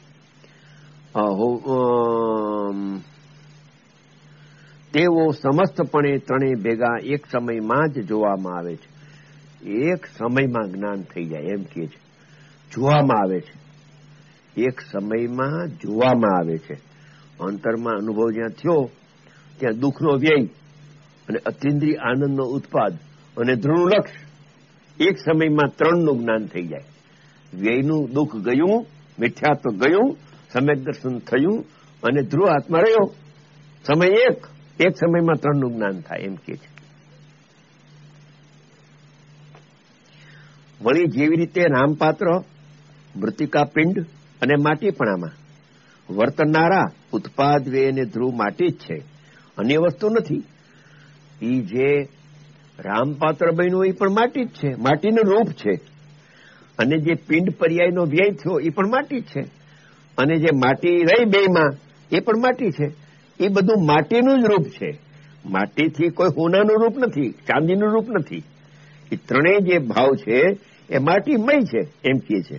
તેઓ સમસ્તપણે ત્રણેય ભેગા એક સમયમાં જ જોવામાં આવે છે. એક સમયમાં જ્ઞાન થઈ જાય એમ કે છે, જોવામાં આવે છે, એક સમયમાં જોવામાં આવે છે. અંતરમાં અનુભવ જ્યાં થયો ત્યાં દુઃખનો વ્યય અને અતિન્દ્રિય આનંદનો ઉત્પાદ અને ધ્રુવ લક્ષ એક સમયમાં ત્રણનું જ્ઞાન થઈ જાય. વ્યયનું દુઃખ ગયું, મિથ્યાત્વ ગયું, સમ્યક દર્શન થયું અને ધ્રુવ આત્મા રહ્યો. સમય એક, એક સમયમાં ત્રણનું જ્ઞાન થાય એમ કે છે. વળી જેવી રીતે રામપાત્ર, મૃતિકા પિંડ અને માટીપણામાં વર્તનારા ઉત્પાદ વ્યય અને ધ્રુવ માટી જ છે, અન્ય વસ્તુ નથી. એ જે રામપાત્ર બન્યું એ પણ માટી જ છે, માટીનું રૂપ છે. અને જે પિંડ પર્યાયનો વ્યય થયો એ પણ માટી જ છે. અને જે માટી રહી બેમાં એ પણ માટી છે. એ બધું માટીનું જ રૂપ છે. માટીથી કોઈ હોનાનું રૂપ નથી, ચાંદીનું રૂપ નથી. એ ત્રણેય જે ભાવ છે એ માટીમય છે એમ કહે છે.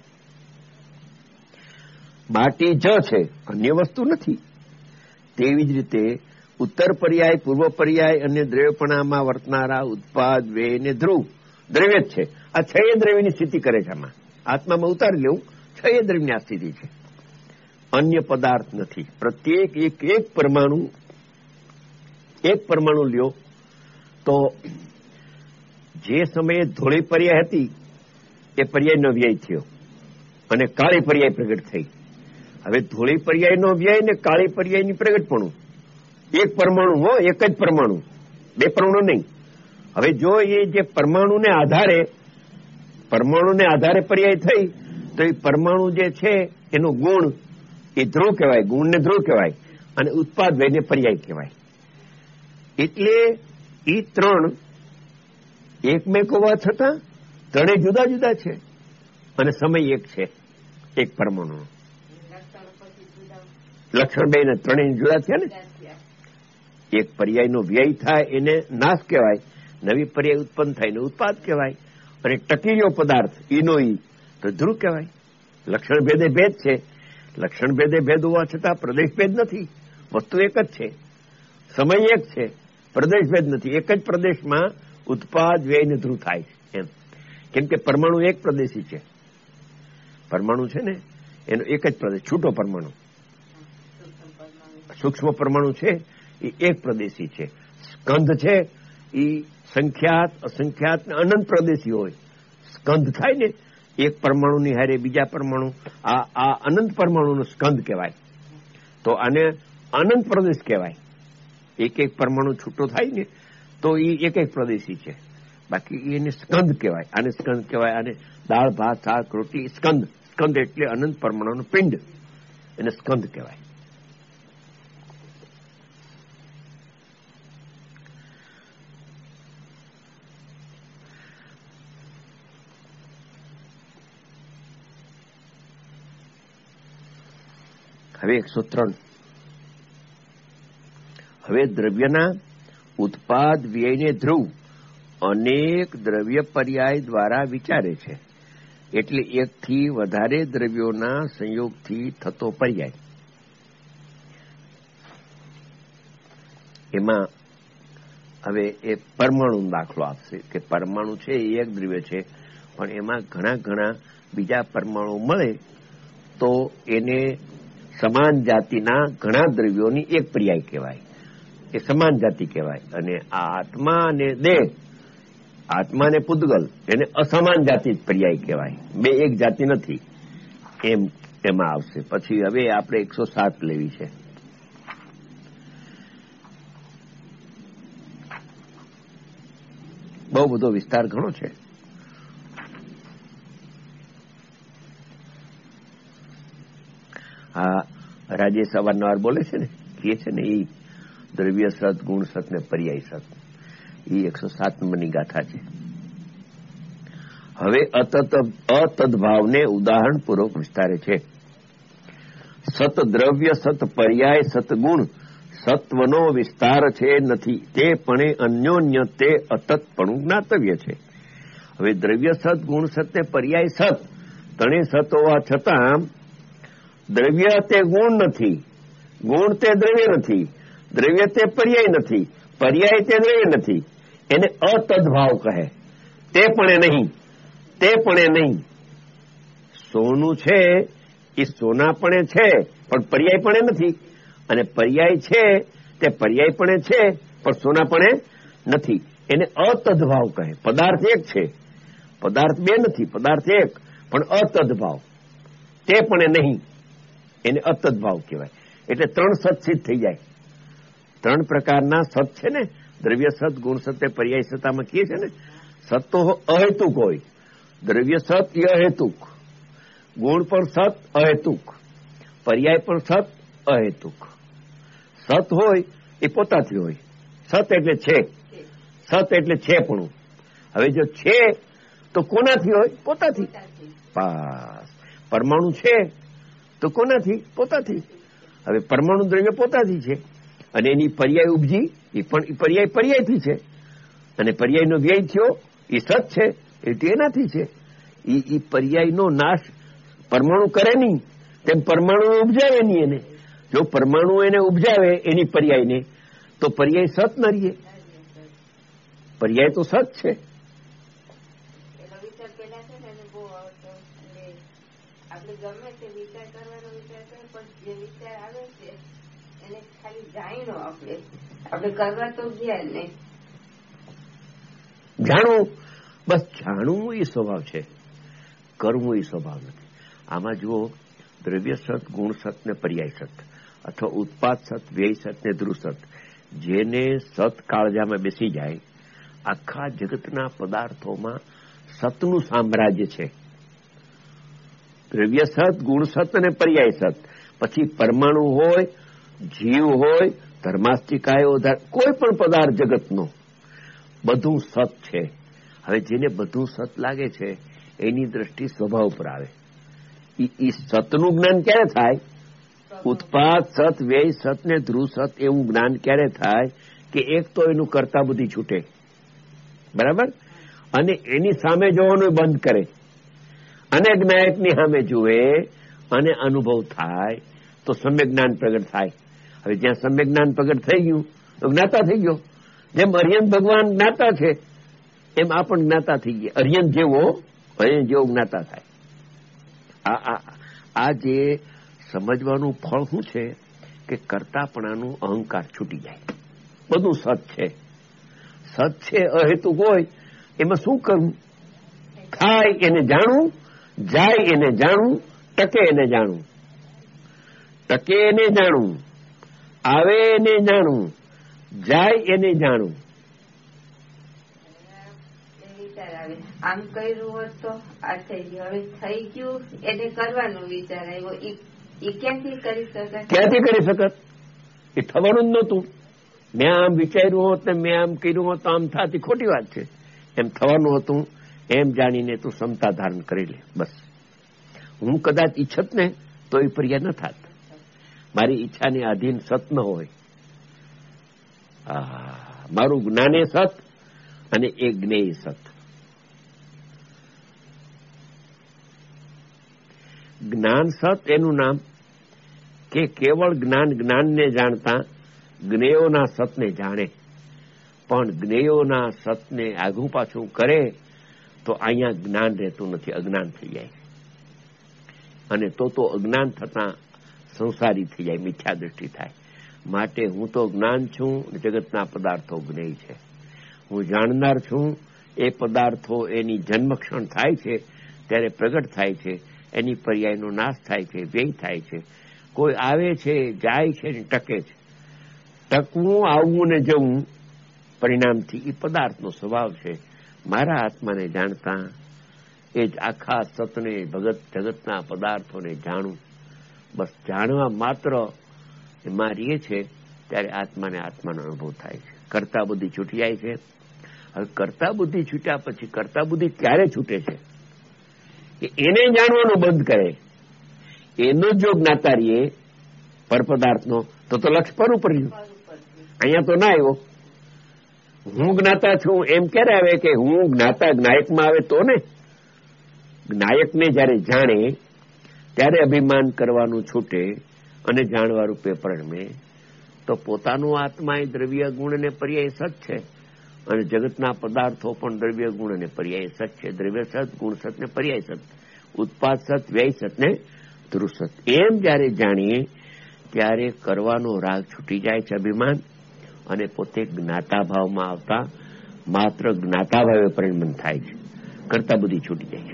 માટી જ છે, અન્ય વસ્તુ નથી. તેવી જ રીતે ઉત્તર પર્યાય, પૂર્વ પર્યાય અને દ્રવ્યપણામાં વર્તનારા ઉત્પાદ વ્યય ને ધ્રુવ દ્રવ્ય જ છે. આ છ દ્રવ્યની સ્થિતિ કરે છે. આમાં આત્મામાં ઉતારી લેવું, છ દ્રવ્યની આ સ્થિતિ છે, અન્ય પદાર્થ નથી. પ્રત્યેક એક એક પરમાણુ, એક પરમાણુ લ્યો તો જે સમયે ધોળી પર્યાય હતી એ પર્યાયનો વ્યય થયો અને કાળી પર્યાય પ્રગટ થઈ. હવે ધોળી પર્યાયનો વ્યય ને કાળી પર્યાયની પ્રગટપણું એક પરમાણુ હો, એક જ પરમાણુ, બે પરમાણુ નહીં. હવે જો એ જે પરમાણુને આધારે પરમાણુને આધારે પર્યાય થઈ તો એ પરમાણુ જે છે એનો ગુણ એ ધ્રુવ કહેવાય, ગુણને ધ્રુવ કહેવાય. અને ઉત્પાદ વ્યયને પર્યાય કહેવાય. એટલે એ ત્રણ એકમેક હોવા છતાં ત્રણેય જુદા જુદા છે અને સમય એક છે. એક પરમાણુ લક્ષણ બે ને ત્રણેય જુદા થયા ને. એક પર્યાયનો વ્યય થાય એને નાશ કહેવાય, નવી પર્યાય ઉત્પન્ન થાય ને ઉત્પાદ કહેવાય, અને ટકી રહ્યો પદાર્થ ઈનો ઈ તો ધ્રુવ કહેવાય. લક્ષણ ભેદે ભેદ છે, લક્ષણ ભેદે ભેદ હોવા છતાં પ્રદેશ ભેદ નથી. વસ્તુ એક જ છે, સમય એક છે, પ્રદેશ ભેદ નથી. એક જ પ્રદેશમાં ઉત્પાદ વ્યય ને ધ્રુવ થાય એમ. કેમ કે પરમાણુ એક પ્રદેશી છે. પરમાણુ છે ને એનો એક જ પ્રદેશ, છૂટો પરમાણુ. સૂક્ષ્મ પરમાણુ છે એ એક પ્રદેશી છે. સ્કંધ છે એ સંખ્યાત અસંખ્યાત ને અનંત પ્રદેશી હોય. સ્કંધ થાય ને એક પરમાણુની હારે બીજા પરમાણુ, આ આ અનંત પરમાણુનો સ્કંધ કહેવાય. તો આને અનંત પ્રદેશ કહેવાય. એક એક પરમાણુ છૂટો થાય ને તો એ એક એક પ્રદેશી છે. બાકી એને સ્કંદ કહેવાય. આને સ્કંદ કહેવાય. આને દાળ ભાત શાક રોટી સ્કંદ. સ્કંદ એટલે અનંત પરમાણુનું પિંડ, એને સ્કંદ કહેવાય. હવે એકસો ત્રણ. હવે દ્રવ્યના ઉત્પાદ વ્યયને ધ્રુવ અનેક દ્રવ્ય પર્યાય દ્વારા વિચારે છે. એટલે એકથી વધારે દ્રવ્યોના સંયોગથી થતો પર્યાય. એમાં હવે એ પરમાણુ દાખલો આપશે કે પરમાણુ છે એ એક દ્રવ્ય છે, પણ એમાં ઘણા ઘણા બીજા પરમાણુ મળે તો એને સમાન જાતિના ઘણા દ્રવ્યોની એક પર્યાય કહેવાય. એ સમાન જાતિ કહેવાય. અને આ આત્મા અને દેહ, આત્મા અને પૂતગલ એને અસમાન જાતિ પર્યાય કહેવાય. બે એક જાતિ નથી એમ એમાં આવશે. પછી હવે આપણે એકસો સાત લેવી છે. બહુ બધો વિસ્તાર ઘણો છે. આ રાજેશ અવારનવાર બોલે છે ને, કહે છે ને એ દ્રવ્ય સત, ગુણ સત ને પર્યાય સત, એ એકસો સાત નંબરની ગાથા છે. હવે અતદ્ભાવને ઉદાહરણ પૂર્વક વિસ્તારે છે. સત દ્રવ્ય સત પર્યાય સત ગુણ સત્વનો વિસ્તાર છે નથી, તે પણ અન્યોન્ય તે અતત્પણું જ્ઞાતવ્ય છે. હવે દ્રવ્ય સત, ગુણ સત ને પર્યાય સત ત્રણેય સત હોવા છતાં દ્રવ્ય તે ગુણ નથી, ગુણ તે દ્રવ્ય નથી, દ્રવ્ય તે પર્યાય નથી, પર્યાય તે દ્રવ્ય નથી. એને અતદ્ભાવ કહે. તે પણ નહીં, તે પણ નહીં. સોનું છે એ સોનાપણે છે પણ પર્યાય પણ નથી, અને પર્યાય છે તે પર્યાય પણ છે પણ સોનાપણે નથી. એને અતદ્ભાવ કહે. પદાર્થ એક છે, પદાર્થ બે નથી, પદાર્થ એક પણ અતદ્ભાવ. તે પણ નહીં, એને અતદ્ભાવ કહેવાય. એટલે ત્રણ સત સિદ્ધ થઈ જાય. ત્રણ પ્રકારના સત છે ને, દ્રવ્ય સત, ગુણ સત, પર્યાય સત. આમાં કહે છે ને, સત તો અહેતુક હોય, દ્રવ્ય સત એ અહેતુક, ગુણ પણ સત અહેતુક, પર્યાય પણ સત અહેતુક. સત હોય એ પોતાથી હોય. સત એટલે છે, સત એટલે છે પણ. હવે જો છે તો કોનાથી હોય? પોતાથી. પાસ. પરમાણુ છે તો કોનાથી? પોતાથી. હવે પરમાણુ દ્રવ્ય પોતાથી છે અને એની પર્યાય ઉપજી એ પણ પર્યાય પર્યાયથી છે, અને પર્યાયનો વ્યય થયો એ સત છે એટલે એનાથી છે. એ પર્યાયનો નાશ પરમાણુ કરે નહીં, તેમ પરમાણુ ઉપજાવે નહીં એને. જો પરમાણુ એને ઉપજાવે એની પર્યાયને તો પર્યાય સત ન રહીએ. પર્યાય તો સત છે. આપણે ગમે તે વિચાર કરવાનો વિચાર કરે, પણ જે વિચાર આવે છે એને ખાલી જાણ્યો. આપણે આપણે કરવા તો ગયા નહીં. જાણવું, બસ જાણવું એ સ્વભાવ છે, કરવું એ સ્વભાવ નથી. આમાં જુઓ, દ્રવ્ય સત, ગુણ સત ને પર્યાય સત, અથવા ઉત્પાદ સત, વ્યય સત ને ધ્રુવ સત, જેને સત કાળજામાં બેસી જાય, આખા જગતના પદાર્થોમાં સતનું સામ્રાજ્ય છે. દ્રવ્ય સત, ગુણ સત અને પર્યાય સત. પછી પરમાણુ હોય જીવ હોય, ધર્માસ્તિકાય, કોઈ પણ પદાર્થ જગતનો બધું સત છે. હવે જેને બધું સત લાગે છે એની દ્રષ્ટિ સ્વભાવ પર આવે. એ સતનું જ્ઞાન ક્યારે થાય? ઉત્પાદ સત, વ્યય સત ને ધ્રુવ સત એવું જ્ઞાન ક્યારે થાય કે એક તો એનું કરતા બુદ્ધિ છૂટે, બરાબર, અને એની સામે જોવાનું બંધ કરે અને જ્ઞાયકની સામે જુએ અને અનુભવ થાય તો સમ્યક જ્ઞાન પ્રગટ થાય. હવે જ્યાં સમ્યક જ્ઞાન પ્રગટ થઈ ગયું તો જ્ઞાતા થઈ ગયો. જેમ અરિયંત ભગવાન જ્ઞાતા છે એમ આ પણ જ્ઞાતા થઈ ગયા. અરિયંત જેવો અરિયંત જેવો જ્ઞાતા થાય. આ આ જે સમજવાનું ફળ શું છે કે કરતાપણાનું અહંકાર છૂટી જાય. બધું સત છે, સત છે અહેતુક હોય એમાં શું કરવું? થાય એને જાણવું, જાય એને જાણવું, ટકે એને જાણવું, ટકે એને જાણવું, આવે એને જાણવું, જાય એને જાણવું. આમ કર્યું હોત તો આ થઈ ગયું, હવે થઈ ગયું એને કરવાનો વિચાર આવ્યો, એ ક્યાંથી કરી શકાય? ક્યાંથી કરી શકત? એ થવાનું જ નહોતું. મેં આમ વિચાર્યું હોત ને મેં આમ કર્યું હોત તો આમ થતી ખોટી વાત છે. એમ થવાનું હતું એમ જાણીને તું ક્ષમતા ધારણ કરી લે બસ. હું કદાચ ઈચ્છત ને તો એ પર્યા ન થાત. મારી ઈચ્છાની આધીન સત ન હોય. મારું જ્ઞાને સત અને એ જ્ઞેય સત. જ્ઞાન સત એનું નામ કે કેવળ જ્ઞાન જ્ઞાનને જાણતા જ્ઞેયોના સતને જાણે, પણ જ્ઞેયોના સતને આઘું પાછું કરે તો અહીંયા જ્ઞાન રહેતું નથી, અજ્ઞાન થઈ જાય. અને તો તો અજ્ઞાન થતા સંસારી થઈ જાય, મિથ્યા દ્રષ્ટિ થાય. માટે હું તો જ્ઞાન છું, જગતના પદાર્થો જ્ઞેય છે. હું જાણનાર છું. એ પદાર્થો એની જન્મક્ષણ થાય છે ત્યારે પ્રગટ થાય છે, એની પર્યાયનો નાશ થાય છે, વ્યય થાય છે. કોઈ આવે છે, જાય છે ને ટકે છે. ટકવું, આવવું ને જવું પરિણામથી એ પદાર્થનો સ્વભાવ છે. મારા આત્માને જાણતા એ જ આખા સતને, ભગત જગતના પદાર્થોને જાણું. બસ જાણવા માત્ર એમાં રહીએ છે ત્યારે આત્માને આત્માનો અનુભવ થાય છે. કરતા બુદ્ધિ છૂટી જાય છે. હવે કરતા બુદ્ધિ છૂટ્યા પછી કરતા બુદ્ધિ ક્યારે છૂટે છે કે એને જાણવાનું બંધ કરે. એનો જો જ્ઞાતા રહીએ પરપદાર્થનો તો તો લક્ષ પર ઉપર રહ્યું. અહીંયા તો ના આવ્યો. હું જ્ઞાતા છું એમ ક્યારે આવે કે હું જ્ઞાતા જ્ઞાયકમાં આવે તો ને. જ્ઞાયકને જયારે જાણે ત્યારે અભિમાન કરવાનું છૂટે અને જાણવા રૂપે પરણમે તો પોતાનું આત્મા એ દ્રવ્ય ગુણ ને પર્યાય સત છે અને જગતના પદાર્થો પણ દ્રવ્ય ગુણ ને પર્યાય સત છે. દ્રવ્ય સત, ગુણ સત ને પર્યાય સત, ઉત્પાદ સત, વ્યય સત ને ધ્રુવ સત. એમ જયારે જાણીએ ત્યારે કરવાનો રાગ છૂટી જાય છે, અભિમાન, અને પોતે જ્ઞાતા ભાવમાં આવતા માત્ર જ્ઞાતા ભાવે પરિણમન થાય છે. કરતા બુદ્ધિ છૂટી જાય છે.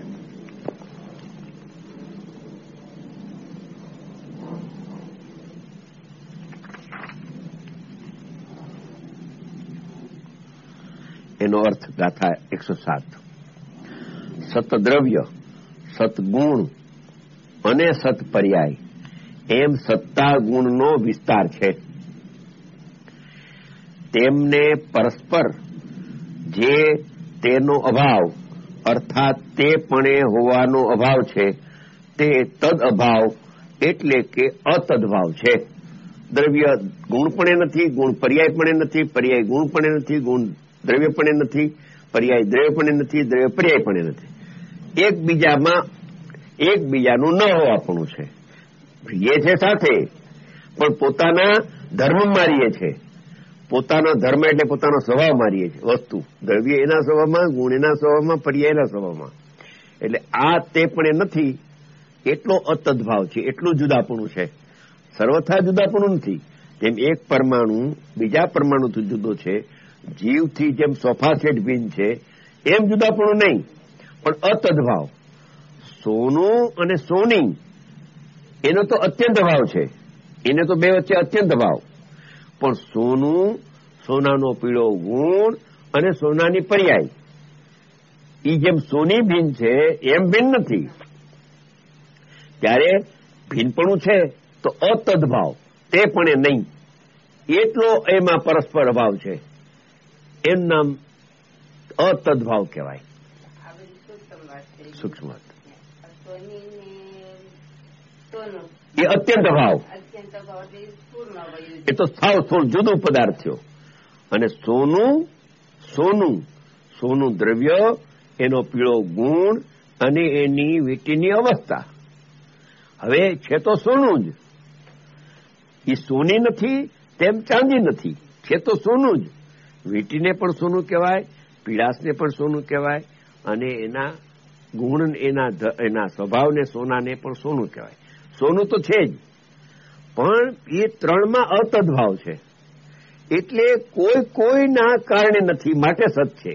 એનો અર્થ ગાથા એકસો સાત. સતદ્રવ્ય, સતગુણ અને સતપર્યાય એમ સત્તા ગુણનો વિસ્તાર છે. તેમને પરસ્પર જે તેનો અભાવ અર્થાત તે પણે હોવાનો અભાવ છે તે તદ અભાવ એટલે કે અતદભાવ છે. દ્રવ્ય ગુણપણે નથી, ગુણ પર્યાયપણે નથી, પર્યાય ગુણપણે નથી, ગુણ દ્રવ્યપણે નથી, પર્યાય દ્રવ્યપણે નથી, દ્રવ્ય પર્યાયપણે નથી. એકબીજામાં એકબીજાનું ન હોવાપણું છે. એ છે સાથે પણ પોતાના ધર્મ મારીએ છે. પોતાનો ધર્મ એટલે પોતાનો સ્વભાવ મારીએ છે. વસ્તુ દ્રવ્ય એના સ્વભાવમાં, ગુણ એના સ્વભાવમાં, પર્યાય એના સ્વભાવમાં. એટલે આ તે પણ નથી, એટલો અતદભાવ છે, એટલું જુદાપણું છે. સર્વથા જુદાપણું નથી. જેમ એક પરમાણુ બીજા પરમાણુથી જુદો છે, જીવથી જેમ સોફા સેટ ભિન્ન છે, એમ જુદાપણું નહીં, પણ અતદભાવ. સોનું અને સોની એનો તો અત્યંત ભાવ છે. એને તો બે વચ્ચે અત્યંત ભાવ. પણ સોનું, સોનાનો પીળો ગુણ અને સોનાની પર્યાય એ જેમ સોની ભિન્ન છે એમ ભિન્ન નથી. ત્યારે ભિન્નપણું છે તો અતદભાવ, તે પણ એ નહીં, એટલો એમાં પરસ્પર અભાવ છે. એનું નામ અતદભાવ કહેવાય. સૂક્ષ્મ વાત એ અત્યંત અભાવ, એ તો સાવ સ્થૂળ જુદું પદાર્થ થયો. અને સોનું સોનું સોનું દ્રવ્ય, એનો પીળો ગુણ અને એની વીંટીની અવસ્થા. હવે છે તો સોનું જ, એ સોની નથી તેમ ચાંદી નથી, છે તો સોનું જ. વીંટીને પણ સોનું કહેવાય, પીળાશને પણ સોનું કહેવાય, અને એના ગુણ એના એના સ્વભાવને સોનાને પણ સોનું કહેવાય. સોનું તો છે જ, પણ એ ત્રણમાં અતદભાવ છે. એટલે કોઈ કોઈના કારણે નથી માટે સત છે,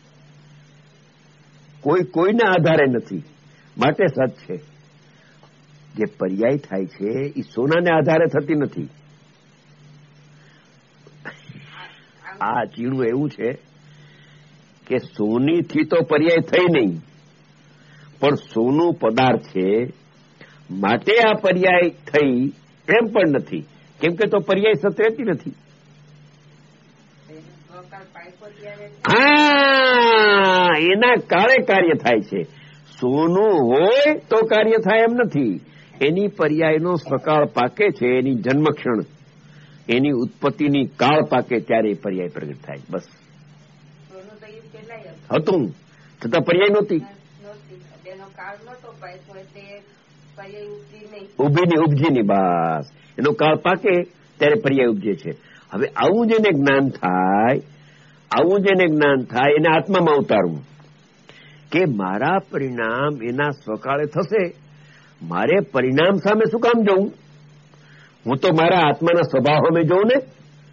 કોઈ કોઈના આધારે નથી માટે સત છે. જે પર્યાય થાય છે એ સોનાને આધારે થતી નથી. આ ચીણું એવું છે કે સોનીથી તો પર્યાય થઈ નહીં, પણ સોનું પદાર્થ છે માટે આ પર્યાય થઈ એમ પણ નથી, કેમ કે તો પર્યાય સત રહેતી નથી. હા, એના કાળે કાર્ય થાય છે. સોનું હોય તો કાર્ય થાય એમ નથી. એની પર્યાયનો સકાળ પાકે છે, એની જન્મક્ષણ, એની ઉત્પત્તિની કાળ પાકે ત્યારે એ પર્યાય પ્રગટ થાય. બસ હતું છતાં પર્યાય નહોતી, ઉભીની ઉપજીની. બસ એનો કાળ પાકે ત્યારે પર્યાય ઉપજે છે. હવે આવું જેને જ્ઞાન થાય, આવું જેને જ્ઞાન થાય એને આત્મામાં ઉતારવું કે મારા પરિણામ એના સ્વકાળે થશે, મારે પરિણામ સામે શું કામ જવું? હું તો મારા આત્માના સ્વભાવ સામે જોઉં ને.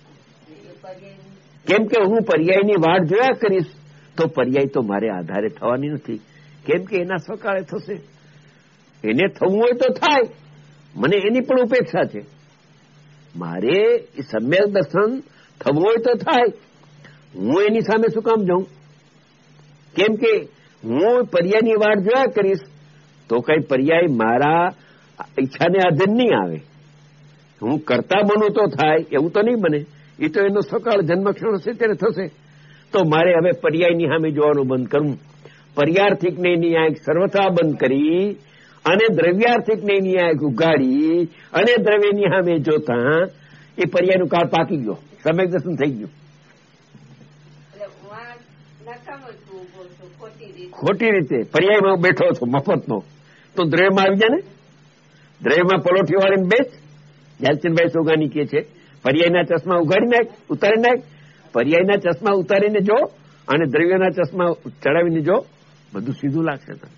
કેમ કે હું પર્યાયની વાટ જોયા કરીશ તો પર્યાય તો મારે આધારે થવાની નથી, કેમ કે એના સ્વકાળે થશે. એને થવું હોય તો થાય, મને એની પણ ઉપેક્ષા છે. મારે સમ્યક દર્શન થવું હોય તો થાય, હું એની સામે શું કામ જાઉં? કેમ કે હું પર્યાયની વાટ જોયા કરીશ તો કઈ પર્યાય મારા ઈચ્છાને આધીન નહીં આવે. હું કરતા બનું તો થાય, એવું તો નહીં બને. એ તો એનો સકાળ જન્મક્ષણ હશે ત્યારે થશે. તો મારે હવે પર્યાયની સામે જોવાનું બંધ કરવું. પર્યાર્થિકને એની આંખ સર્વથા બંધ કરી અને દ્રવ્યાર્થિકને એની આંખ ઉગાડી અને દ્રવ્યની સામે જોતા એ પર્યાયનું કાળ પાકી ગયો, સમ્યક દર્શન થઈ ગયું. ખોટી રીતે પર્યાયમાં બેઠો છો મફતનો, તો દ્રવ્યમાં આવી જાય ને. દ્રવ્યમાં પલોઠી વાળીને બેસ. યાલચંદભાઈ સોગાની કે છે પર્યાયના ચશ્મા ઉગાડી નાખ, ઉતારી નાખ. પર્યાયના ચશ્મા ઉતારીને જો અને દ્રવ્યના ચશ્મા ચડાવીને જો, બધું સીધું લાગશે તને.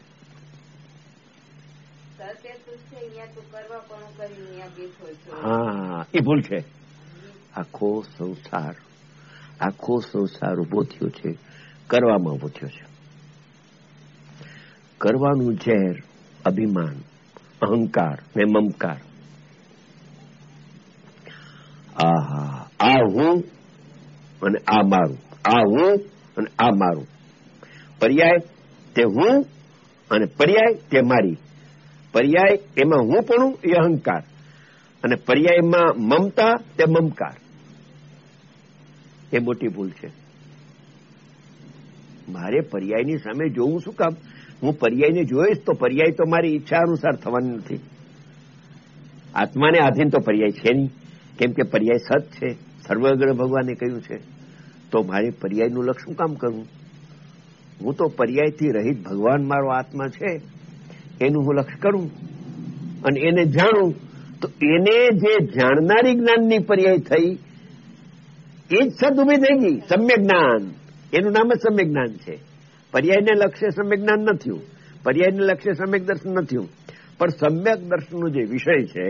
હા, એ ભૂલ છે. આખો સંસાર આખો સંસાર ઉભો થયો છે કરવામાં ઉભો થયો છે. કરવાનું ઝેર અભિમાન, અહંકાર ને મમકાર. આહા, આ હું અને આ મારું, આ હું અને આ મારું. પર્યાય તે હું અને પર્યાય તે મારી. પર્યાય એમાં હું પણ એ અહંકાર, અને પર્યાયમાં મમતા તે મમકાર. એ મોટી ભૂલ છે. મારે પર્યાયની સામે જોવું શું કામ? હું પર્યાયને જોઈશ તો પર્યાય તો મારી ઈચ્છા અનુસાર થવાની નથી. આત્માને આધીન તો પર્યાય છે નહીં, કેમ કે પર્યાય સત છે, સર્વગ્ર ભગવાને કહ્યું છે. તો મારે પર્યાયનું લક્ષ શું કામ કરવું? હું તો પર્યાયથી રહિત ભગવાન મારો આત્મા છે એનું હું લક્ષ કરું અને એને જાણું. તો એને જે જાણનારી જ્ઞાનની પર્યાય થઈ એ જ સદ ઉભી થઈ ગઈ. સમ્યક જ્ઞાન, એનું નામ જ સમ્યક જ્ઞાન છે. પર્યાયને લક્ષ્ય સમ્યક જ્ઞાન નથી, પર્યાયને લક્ષ્ય સમ્યક દર્શન નથી. પણ સમ્યક દર્શનનો જે વિષય છે,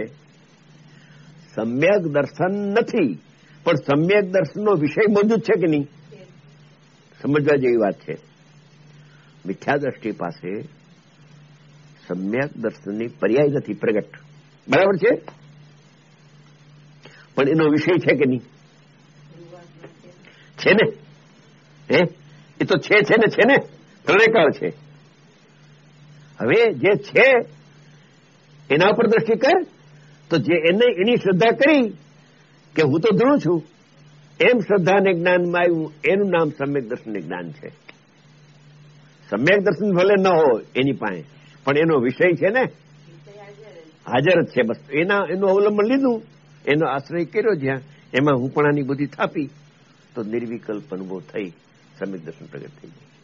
સમ્યક દર્શન નથી પણ સમ્યક દર્શનનો વિષય મોજૂદ છે કે નહીં, સમજવા જેવી વાત છે. મિથ્યા દ્રષ્ટિ પાસે સમ્યક દર્શનની પર્યાય નથી પ્રગટ, બરાબર છે, પણ એનો વિષય છે કે નહીં? છે ને. હે, એ તો છે છે ને છે ને ત્રણેકાળ છે. હવે જે છે એના ઉપર દ્રષ્ટિ કર તો જે એને એની શ્રદ્ધા કરી કે હું તો ધ્રુવ છું, એમ શ્રદ્ધાને જ્ઞાનમાં આવ્યું, એનું નામ સમ્યક દર્શન જ્ઞાન છે. સમ્યક દર્શન ભલે ન હોય એની પાસે, પણ એનો વિષય છે ને, હાજર જ છે. બસ એના એનું અવલંબન લીધું, એનો આશ્રય કર્યો, જ્યાં એમાં હું પણ આની બુદ્ધિ થાપી, તો નિર્વિકલ્પ અનુભવ થઈ, સમ્યક દર્શન પ્રગટ થઈ ગયું.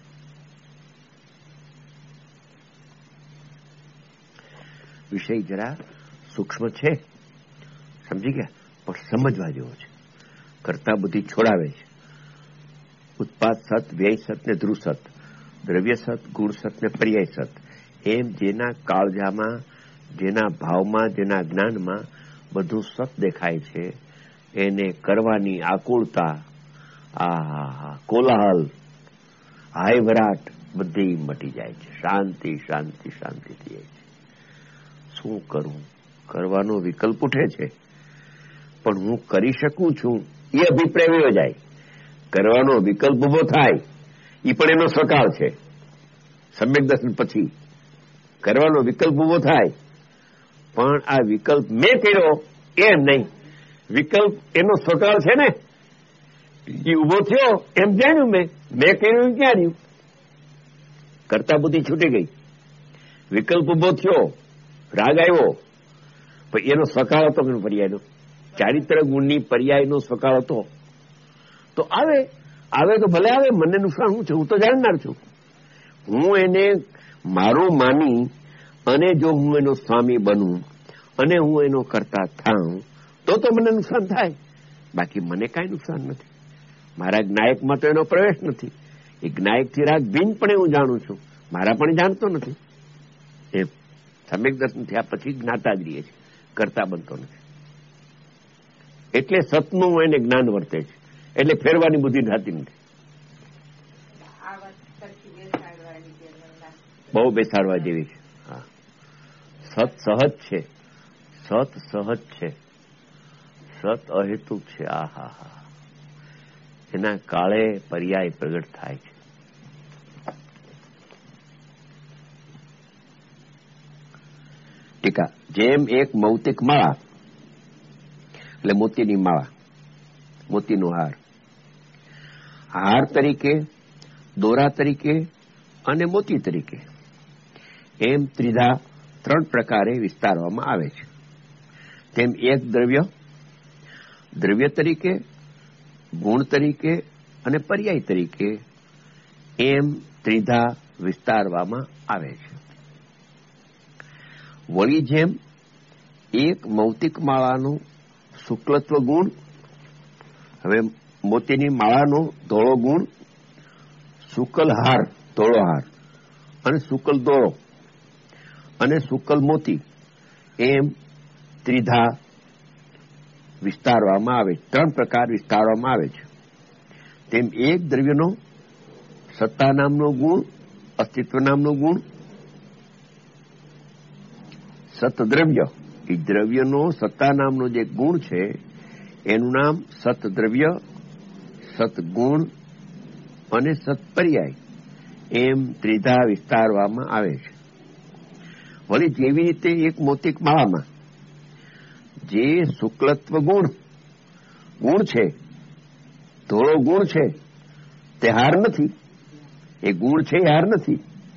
વિષય જરા સૂક્ષ્મ છે, સમજી ગયા, પણ સમજવા જેવો છે. કરતા બુદ્ધિ છોડાવે છે. ઉત્પાદ સત, વ્યય સત ને ધ્રુવ સત, દ્રવ્ય સત, ગુણ સત ને પર્યાય સત, એમ જેના કાળજામાં, જેના ભાવમાં, જેના જ્ઞાનમાં બધું સત દેખાય છે, એને કરવાની આકુળતા, આ કોલાહલ, હાયવરાટ બધી મટી જાય છે. શાંતિ શાંતિ શાંતિ થઈ જાય છે. શું કરું? કરવાનો વિકલ્પ ઉઠે છે, પણ હું કરી શકું છું એ અભિપ્રાય વયો જાય. કરવાનો વિકલ્પ ઉભો થાય એ પણ એનો સકાળ છે. સમ્યક દર્શન પછી કરવાનો વિકલ્પ ઉભો થાય, પણ આ વિકલ્પ મેં કર્યો એમ નહીં, વિકલ્પ એનો સકાળ છે ને, એ ઉભો થયો એમ જાણ્યું મેં, મેં કર્યું એમ ક્યાં રહ્યું? કરતા બુદ્ધિ છૂટી ગઈ, વિકલ્પ ઉભો થયો, રાગ આવ્યો, પણ એનો સકાળ હતો કે પર્યાયનો, ચારિત્ર ગુણની પર્યાયનો સકાળ હતો. તો આવે આવે તો ભલે આવે, મને નુકસાન શું છે? હું તો જાણનાર છું. હું એને મારું માની અને જો હું એનો સ્વામી બનું અને હું એનો કરતા થાઉં તો તો મને નુકસાન થાય, બાકી મને કાંઈ નુકસાન નથી. મારા જ્ઞાયકમાં તો એનો પ્રવેશ નથી. એ જ્ઞાયકથી રાગ ભિન્નપણે હું જાણું છું, મારા પણ જાણતો નથી. એમ સમ્યક દર્શન થયા પછી જ્ઞાતા જ રહીએ છે, કરતા બનતો નથી. એટલે સતનું એને જ્ઞાન વર્તે છે, એટલે ફેરવાની બુદ્ધિ થતી નથી. બહુ બેસાડવા જેવી છે. હા, સત સહજ છે, સત સહજ છે, સત અહેતુક છે. આ હા હા, એના કાળે પર્યાય પ્રગટ થાય છે. ટીકા, જેમ એક મૌતિક માળા એટલે મોતીની માળા, મોતીનો હાર, હાર તરીકે, દોરા તરીકે અને મોતી તરીકે, એમ ત્રિધા ત્રણ પ્રકારે વિસ્તારવામાં આવે છે. તેમ એક દ્રવ્ય, દ્રવ્ય તરીકે, ગુણ તરીકે અને પર્યાય તરીકે, એમ ત્રિધા વિસ્તારવામાં આવે છે. વળી જેમ એક મૌતિક માળાનું શુક્લત્વ ગુણ, હવે મોતીની માળાનો ધોળો ગુણ, શુકલ હાર ધોળો હાર અને શુકલ દોરો અને શુકલ મોતી, એમ ત્રિધા વિસ્તારવામાં આવે, ત્રણ પ્રકાર વિસ્તારવામાં આવે છે. તેમ એક દ્રવ્યનો સત્તા નામનો ગુણ, અસ્તિત્વ નામનો ગુણ, સતદ્રવ્ય, એ દ્રવ્યનો સત્તા નામનો જે ગુણ છે એનું નામ સતદ્રવ્ય, સતગુણ અને સતપર્યાય, એમ ત્રિધા વિસ્તારવામાં આવે છે. વળી જેવી રીતે એક મોતિક માળામાં જે શુક્લત્વ ગુણ ગુણ છે, ધોળો ગુણ છે, તે હાર નથી. એ ગુણ છે એ હાર નથી,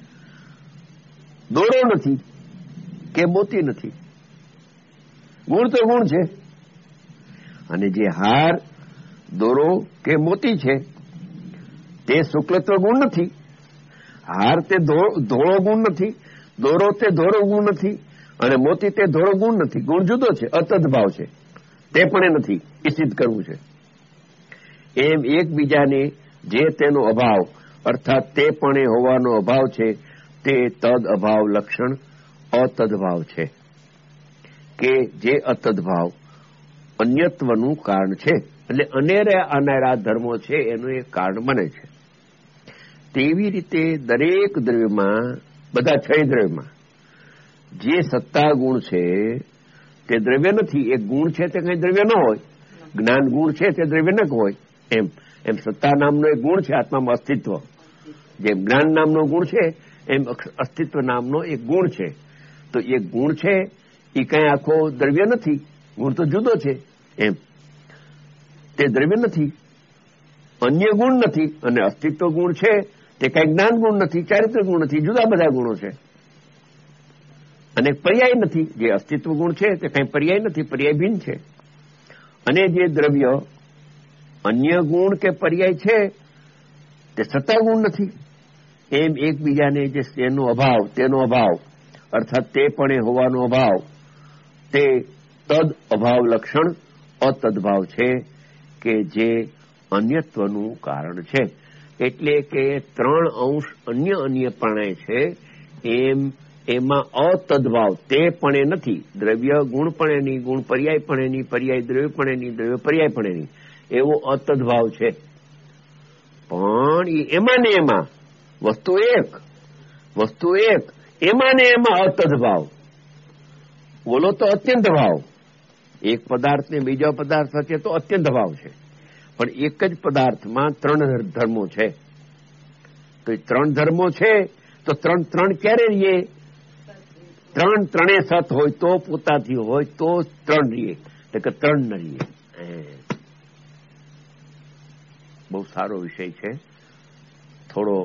દોરો નથી કે મોતી નથી. ગુણ તો ગુણ છે, અને જે હાર, દોરો કે મોતી છે તે શુક્લત્વ ગુણ નથી. હાર તે ધોળો ગુણ નથી, દોરો તે ધોળો ગુણ નથી, અને મોતી તે ધોળો ગુણ નથી. ગુણ જુદો છે, અતદભાવ છે, તે પણ એ નથી. એ સિદ્ધ કરવું છે. એમ એકબીજાને જે તેનો અભાવ અર્થાત તે પણ એ હોવાનો અભાવ છે તે તદ અભાવ લક્ષણ અતદભાવ છે, કે જે અતદભાવ અન્યત્વનું કારણ છે, એટલે અનેરા અનેરા ધર્મો છે એનું એક કારણ બને છે. તેવી રીતે દરેક દ્રવ્યમાં, બધા છ દ્રવ્યમાં જે સત્તા ગુણ છે તે દ્રવ્ય નથી. એક ગુણ છે તે કઈ દ્રવ્ય ન હોય, જ્ઞાન ગુણ છે તે દ્રવ્ય ન હોય. એમ એમ સત્તા નામનો એક ગુણ છે આત્મામાં, અસ્તિત્વ. જેમ જ્ઞાન નામનો ગુણ છે એમ અસ્તિત્વ નામનો એક ગુણ છે. તો એ ગુણ છે એ કઈ આખો દ્રવ્ય નથી, ગુણ તો જુદો છે. એમ તે દ્રવ્ય નથી, અન્ય ગુણ નથી, અને અસ્તિત્વ ગુણ છે તે કઈ જ્ઞાન ગુણ નથી, ચારિત્ર ગુણ નથી, જુદા બધા ગુણો છે. અને પર્યાય નથી, જે અસ્તિત્વ ગુણ છે તે કઈ પર્યાય નથી, પર્યાય ભિન્ન છે. અને જે દ્રવ્ય અન્ય ગુણ કે પર્યાય છે તે સત્તા ગુણ નથી. એમ એકબીજાને જે તેનો અભાવ તેનો અભાવ અર્થાત તે પણ હોવાનો અભાવ તે તદ અભાવ લક્ષણ અતદભાવ છે કે જે અન્યત્વનું કારણ છે. એટલે કે ત્રણ અંશ અન્ય અન્યપણે છે એમ એમાં અતદભાવ તે પણ નથી. દ્રવ્ય ગુણ પણ એની, ગુણ પર્યાય પણ એની, પર્યાય દ્રવ્ય પણ એની, દ્રવ્ય પર્યાય પણ એની, એવો અતદભાવ છે. પણ એમાં ને એમાં વસ્તુ એક વસ્તુ એક એમાં ને એમાં અતદભાવ, બોલો તો અત્યંત ભાવ. એક પદાર્થ ને બીજા પદાર્થ વચ્ચે તો અત્યંત ભાવ છે, પણ એક જ પદાર્થમાં ત્રણ ધર્મો છે. તો એ ત્રણ ધર્મો છે તો ત્રણ ત્રણ ક્યારે રહીએ? ત્રણ ત્રણે સત હોય તો, પોતાથી હોય તો ત્રણ રહીએ, એટલે કે ત્રણ ન રહીએ. બહુ સારો વિષય છે. થોડો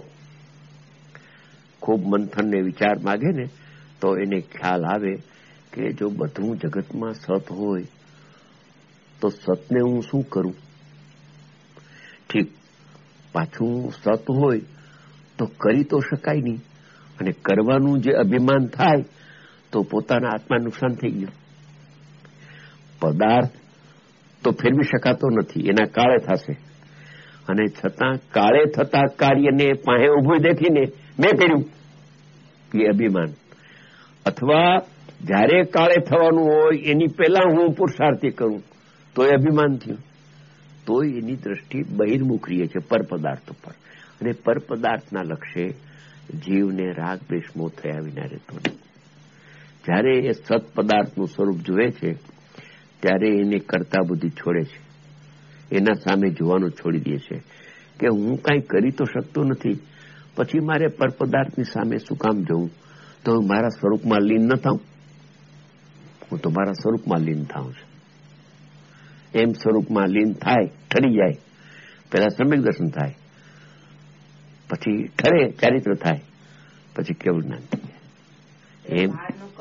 ખૂબ મંથન ને વિચાર માગે ને તો એને ખ્યાલ આવે કે જો બધું જગતમાં સત હોય તો સતને હું શું કરું? ઠીક, પાછું સત હોય તો કરી તો શકાય નહીં, અને કરવાનું જે અભિમાન થાય તો પોતાના આત્મા નુકસાન થઈ ગયું. પદાર્થ તો ફેરવી શકાતો નથી, એના કાળે થશે, અને છતાં કાળે થતા કાર્યને પાસે ઉભું દેખીને મેં કર્યું એ અભિમાન, અથવા જ્યારે કાળે થવાનું હોય એની પહેલા હું પુરુષાર્થી કરું તો એ અભિમાન થયું. તો એની દ્રષ્ટિ બહિર્મુખ રહે છે પર પદાર્થ ઉપર, અને પર પદાર્થના લક્ષ્ય જીવને રાગ દ્વેષ મોહ થયા વિના રહેતો નથી. જ્યારે એ સત પદાર્થનું સ્વરૂપ જુએ છે ત્યારે એને કરતા બુદ્ધિ છોડે છે, એના સામે જોવાનું છોડી દે છે કે હું કાંઈ કરી તો શકતો નથી, પછી મારે પર પદાર્થની સામે શું કામ જવું? તો હું મારા સ્વરૂપમાં લીન ન થાઉં? હું તો મારા સ્વરૂપમાં લીન થાઉં છું. એમ સ્વરૂપમાં લીન થાય, ઠરી જાય, પેલા સમ્યક દર્શન થાય, પછી ઠરે ચારિત્ર થાય, પછી કેવું જ્ઞાન થઈ જાય. એમ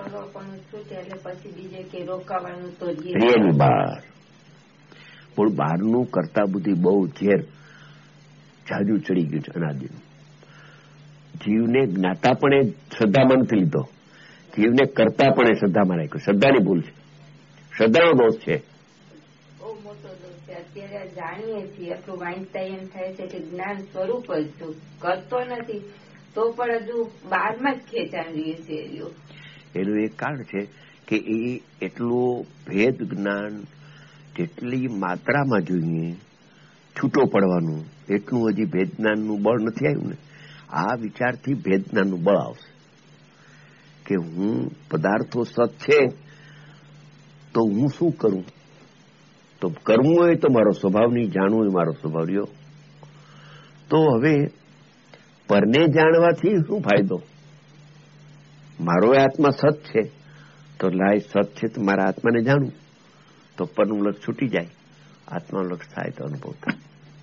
બહાર પણ બહારનું કરતા બુદ્ધિ બહુ ઝેર જાજુ ચડી ગયું છે અનાદિનું. જીવને જ્ઞાતા પણ એ શ્રદ્ધામાં નથી લીધો, જીવને કરતા પણ એ શ્રદ્ધામાં રાખ્યો. શ્રદ્ધાની ભૂલ છે, શ્રદ્ધાનો દોષ છે. બહુ મોટો દોષ છે. અત્યારે જાણીએ છીએ એટલું વાંચતા એમ થાય છે કે જ્ઞાન સ્વરૂપ જ છું, કરતો નથી તો પણ હજુ બહારમાં જ ખેંચાણ રહીએ છીએ. એનું એક કારણ છે કે એ એટલું ભેદ જ્ઞાન જેટલી માત્રામાં જોઈએ છૂટો પડવાનું એટલું હજી ભેદ જ્ઞાનનું બળ નથી આવ્યું ને. આ વિચારથી ભેદ જ્ઞાનનું બળ આવશે કે હું પદાર્થો સત છે તો હું શું કરું? તો કરવું હોય તો મારો સ્વભાવ નહીં, જાણવું હોય મારો સ્વભાવ રહ્યો. તો હવે પરને જાણવાથી શું ફાયદો? મારો આત્મા સત છે તો લાય સત છે તો મારા આત્માને જાણવું, તો પરનું લક્ષ છૂટી જાય, આત્માનું લક્ષ થાય તો અનુભવ થાય.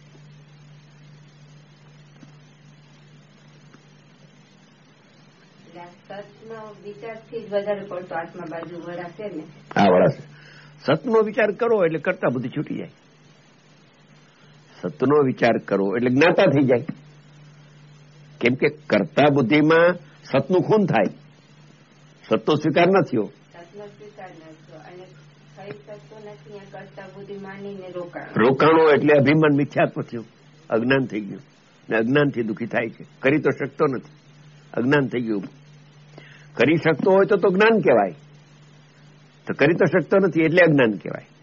હા, વળાશે. સતનો વિચાર કરો એટલે કરતા બુદ્ધિ છૂટી જાય. સતનો વિચાર કરો એટલે જ્ઞાતા થઈ જાય. કેમ કે કરતા બુદ્ધિમાં સતનું ખૂન થાય, સતનો સ્વીકાર ન થયો. રોકાણો એટલે અભિમાન મિથ્યાત્વ થયું, અજ્ઞાન થઈ ગયું, ને અજ્ઞાનથી દુઃખી થાય છે. કરી તો શકતો નથી, અજ્ઞાન થઈ ગયું. કરી શકતો હોય તો તો જ્ઞાન કહેવાય, તો કરી તો શકતો નથી એટલે અજ્ઞાન કહેવાય.